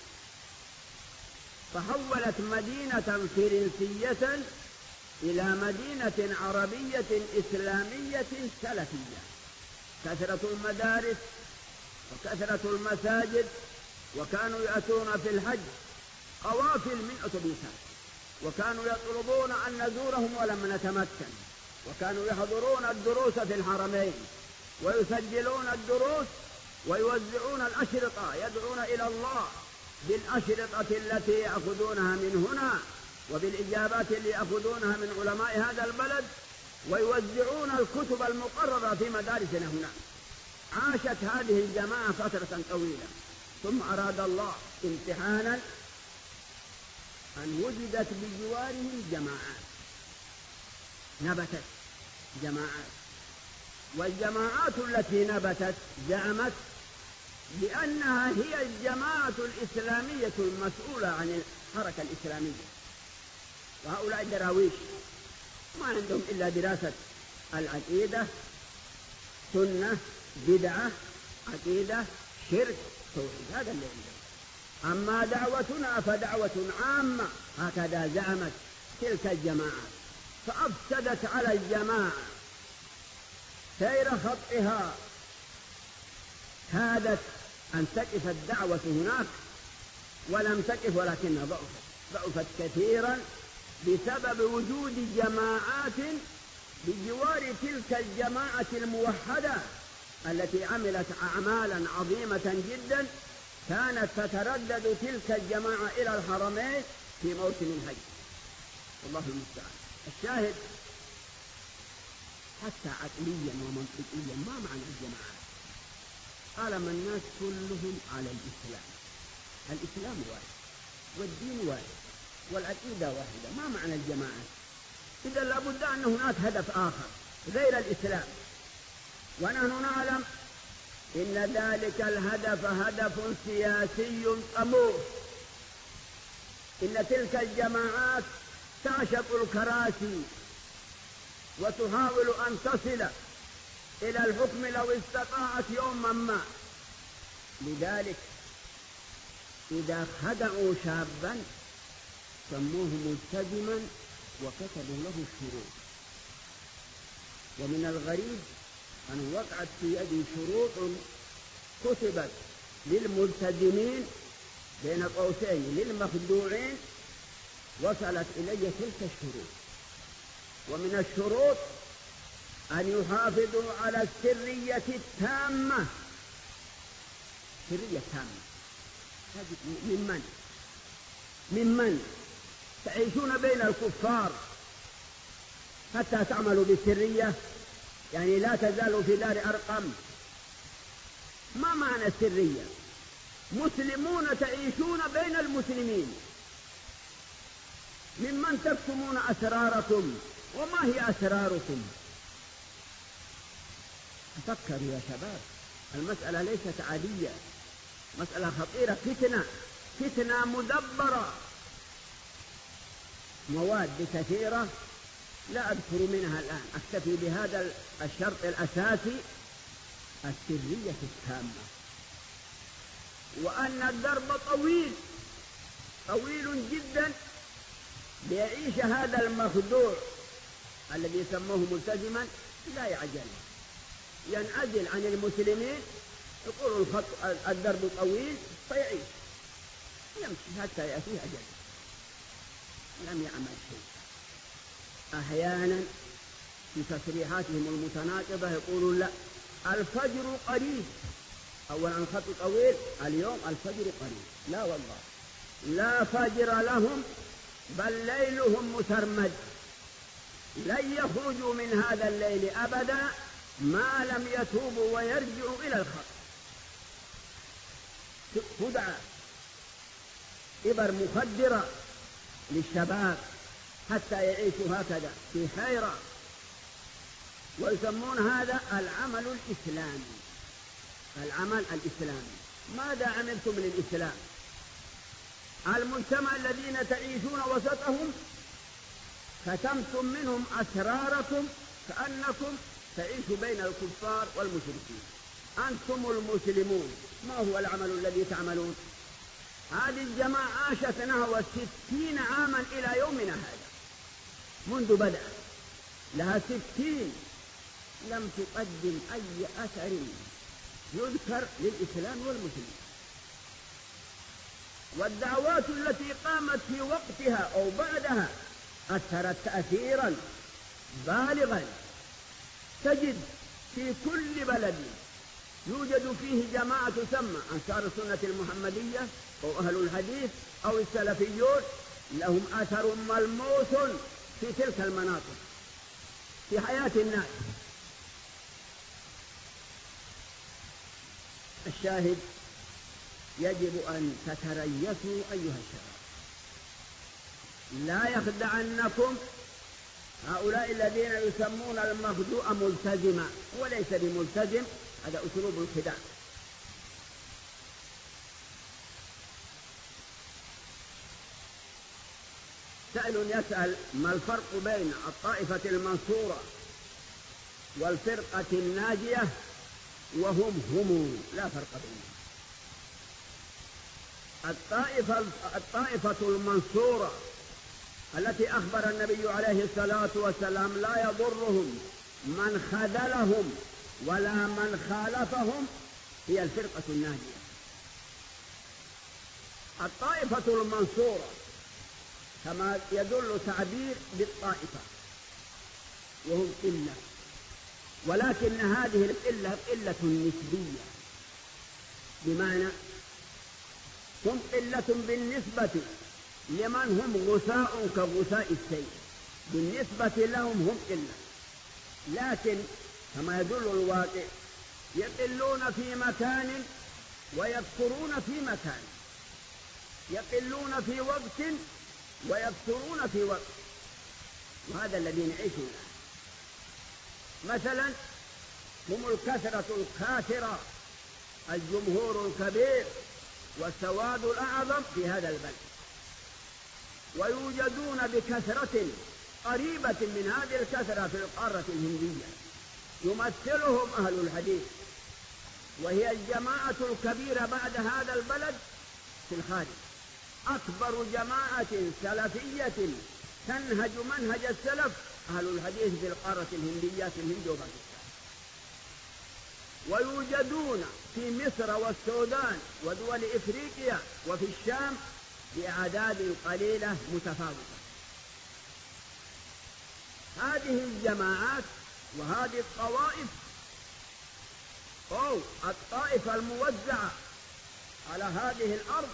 [SPEAKER 1] فحولت مدينة فرنسية إلى مدينة عربية إسلامية سلفية. كثرة المدارس وكثرة المساجد، وكانوا يأتون في الحج قوافل من أتوبيسات، وكانوا يطلبون أن نزورهم ولم نتمكن، وكانوا يحضرون الدروس في الحرمين ويسجلون الدروس ويوزعون الأشرطة، يدعون إلى الله بالأشرطة التي يأخذونها من هنا وبالإجابات اللي يأخذونها من علماء هذا البلد، ويوزعون الكتب المقررة في مدارسنا هنا. عاشت هذه الجماعة فترة طويلة، ثم أراد الله امتحانا أن وجدت بجوارهم جماعات، نبتت جماعات، والجماعات التي نبتت زعمت بأنها هي الجماعة الإسلامية المسؤولة عن الحركة الإسلامية. وهؤلاء دراويش ما عندهم إلا دراسة العقيدة سنة بدعة، عقيدة شرك توحيد، هذا اللي عندنا. أما دعوتنا فدعوة عامة، هكذا زعمت تلك الجماعات، فأفسدت على الجماعة سير خطئها، كادت أن تقف الدعوة هناك ولم تقف، ولكنها ضعفت كثيرا بسبب وجود جماعات بجوار تلك الجماعة الموحدة التي عملت أعمالا عظيمة جدا، كانت تتردد تلك الجماعة إلى الحرمين في موسم الحج، والله المستعان. الشاهد حتى عقليا ومنطقيا ما معنى الجماعات؟ عالم الناس كلهم على الإسلام، الإسلام واحد والدين واحد والعقيدة واحدة، ما معنى الجماعات؟ إذا لابد أن هناك هدف آخر غير الإسلام، ونحن نعلم إن ذلك الهدف هدف سياسي طموح. إن تلك الجماعات تعشق الكراسي وتحاول أن تصل إلى الحكم لو استطاعت يوما ما. لذلك إذا خدعوا شابا سموه ملتزما وكتبوا له الشروط. ومن الغريب أن وقعت في يدي شروط كتبت للملتزمين بين قوسين للمخدوعين، وصلت إلي تلك الشروط. ومن الشروط أن يحافظوا على السرية التامة. سرية تامة ممن تعيشون بين الكفار حتى تعملوا بالسرية، يعني لا تزالوا في دار أرقم. ما معنى السرية؟ مسلمون تعيشون بين المسلمين، ممن تكتمون أسراركم. وما هي أسراركم؟ تفكروا يا شباب، المسألة ليست عادية، مسألة خطيرة، فتنة مدبرة. مواد كثيرة لا أذكر منها الآن، أكتفي بهذا الشرط الأساسي، السرية التامة. وأن الدرب طويل جدا ليعيش هذا المخدوع الذي سموه ملتزما، لا يعجل، ينعزل عن المسلمين، يقول الدرب طويل فيعيش، يمشي حتى يأتيه أجل، لم يعمل شيء. أحيانا في تصريحاتهم المتناقضة يقولون لا الفجر قريب، أولا الخط طويل، اليوم الفجر قريب. لا والله، لا فجر لهم، بل ليلهم مترمد، لن يخرجوا من هذا الليل أبدا ما لم يتوبوا ويرجعوا إلى الخط. خدعة، إبر مخدرة للشباب حتى يعيشوا هكذا في حيرة، ويسمون هذا العمل الإسلامي. العمل الإسلامي، ماذا عملتم للإسلام؟ المجتمع الذين تعيشون وسطهم ختمتم منهم أسراركم، كأنكم تعيشوا بين الكفار والمشركين. أنتم المسلمون، ما هو العمل الذي تعملون؟ هذه الجماعة عاشت نحو 60 عاما إلى يومنا هذا، منذ بدأ لها 60، لم تقدم أي أثر يذكر للإسلام والمسلمين. والدعوات التي قامت في وقتها أو بعدها أثرت تأثيرا بالغا. تجد في كل بلد يوجد فيه جماعة تسمى أنصار السنة المحمدية أو أهل الحديث أو السلفيون، لهم أثر ملموس في تلك المناطق في حياة الناس. الشاهد يجب أن تتريثوا أيها الشباب، لا يخدعنكم هؤلاء الذين يسمون المخدوع ملتزما، وليس بملتزم، هذا أسلوب الخداع. سائل يسأل ما الفرق بين الطائفة المنصورة والفرقة الناجية وهم لا فرق بينهم. الطائفة المنصورة التي أخبر النبي عليه الصلاة والسلام لا يضرهم من خذلهم ولا من خالفهم هي الفرقة الناجية. الطائفة المنصورة كما يدل تعبير بالطائفة وهم قلة، ولكن هذه القلة قلة نسبية، بمعنى هم قلة بالنسبة لمن هم غثاء كغثاء السيل، بالنسبة لهم هم قلة، لكن كما يدل الواقع يقلون في مكان ويكثرون في مكان، يقلون في وقت ويكثرون في وقت، وهذا الذي نعيشه الآن. مثلا هم الكثرة الكاثرة، الجمهور الكبير والسواد الأعظم في هذا البلد، ويوجدون بكثرة قريبة من هذه الكثرة في القارة الهندية يمثلهم أهل الحديث، وهي الجماعة الكبيرة بعد هذا البلد في الخارج، أكبر جماعة سلفية تنهج منهج السلف أهل الحديث في القارة الهندية في الهند وباكستان، ويوجدون في مصر والسودان ودول إفريقيا وفي الشام بأعداد قليلة متفاوتة. هذه الجماعات وهذه الطوائف أو الطائفة الموزعة على هذه الأرض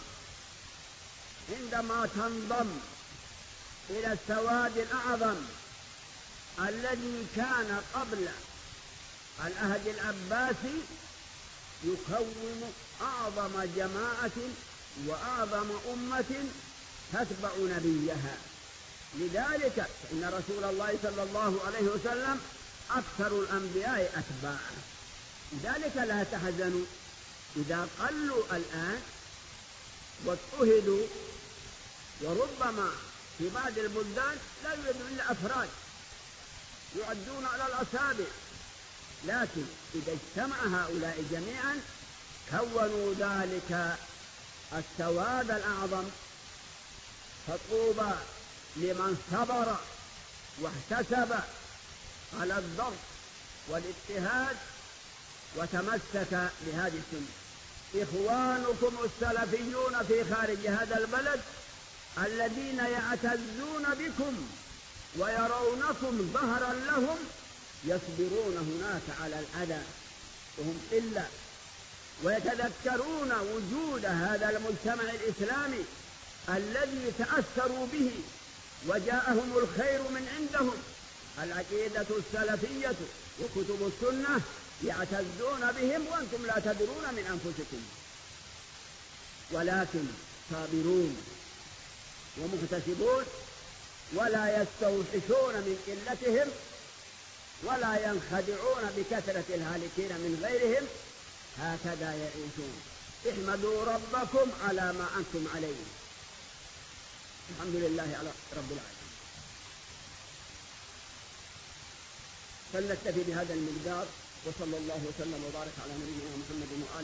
[SPEAKER 1] عندما تنضم إلى السواد الأعظم الذي كان قبل العهد العباسي يكون أعظم جماعة وأعظم أمة تتبع نبيها. لذلك فإن رسول الله صلى الله عليه وسلم أكثر الأنبياء أتباعا. لذلك لا تحزنوا إذا قلوا الآن واضطهدوا، وربما في بعض البلدان لا يوجد إلا أفراد يعدون على الأصابع، لكن إذا اجتمع هؤلاء جميعا كونوا ذلك السواد الأعظم. فطوبى لمن صبر واحتسب على الضرب والاجتهاد وتمسك بهذه السنة. إخوانكم السلفيون في خارج هذا البلد الذين يعتزون بكم ويرونكم ظهرا لهم يصبرون هناك على الأذى وهم قلة، ويتذكرون وجود هذا المجتمع الإسلامي الذي تأثروا به وجاءهم الخير من عندهم، العقيدة السلفية وكتب السنة، يعتزون بهم وأنتم لا تدرون من أنفسكم، ولكن صابرون ومكتسبون ولا يستوحشون من قلتهم ولا ينخدعون بكثرة الهالكين من غيرهم، هكذا يعيشون. احمدوا ربكم على ما أنتم عليه. الحمد لله على رب العالمين. فلنكتفي بهذا المقدار، وصلى الله وسلم وبارك على نبينا محمد وآله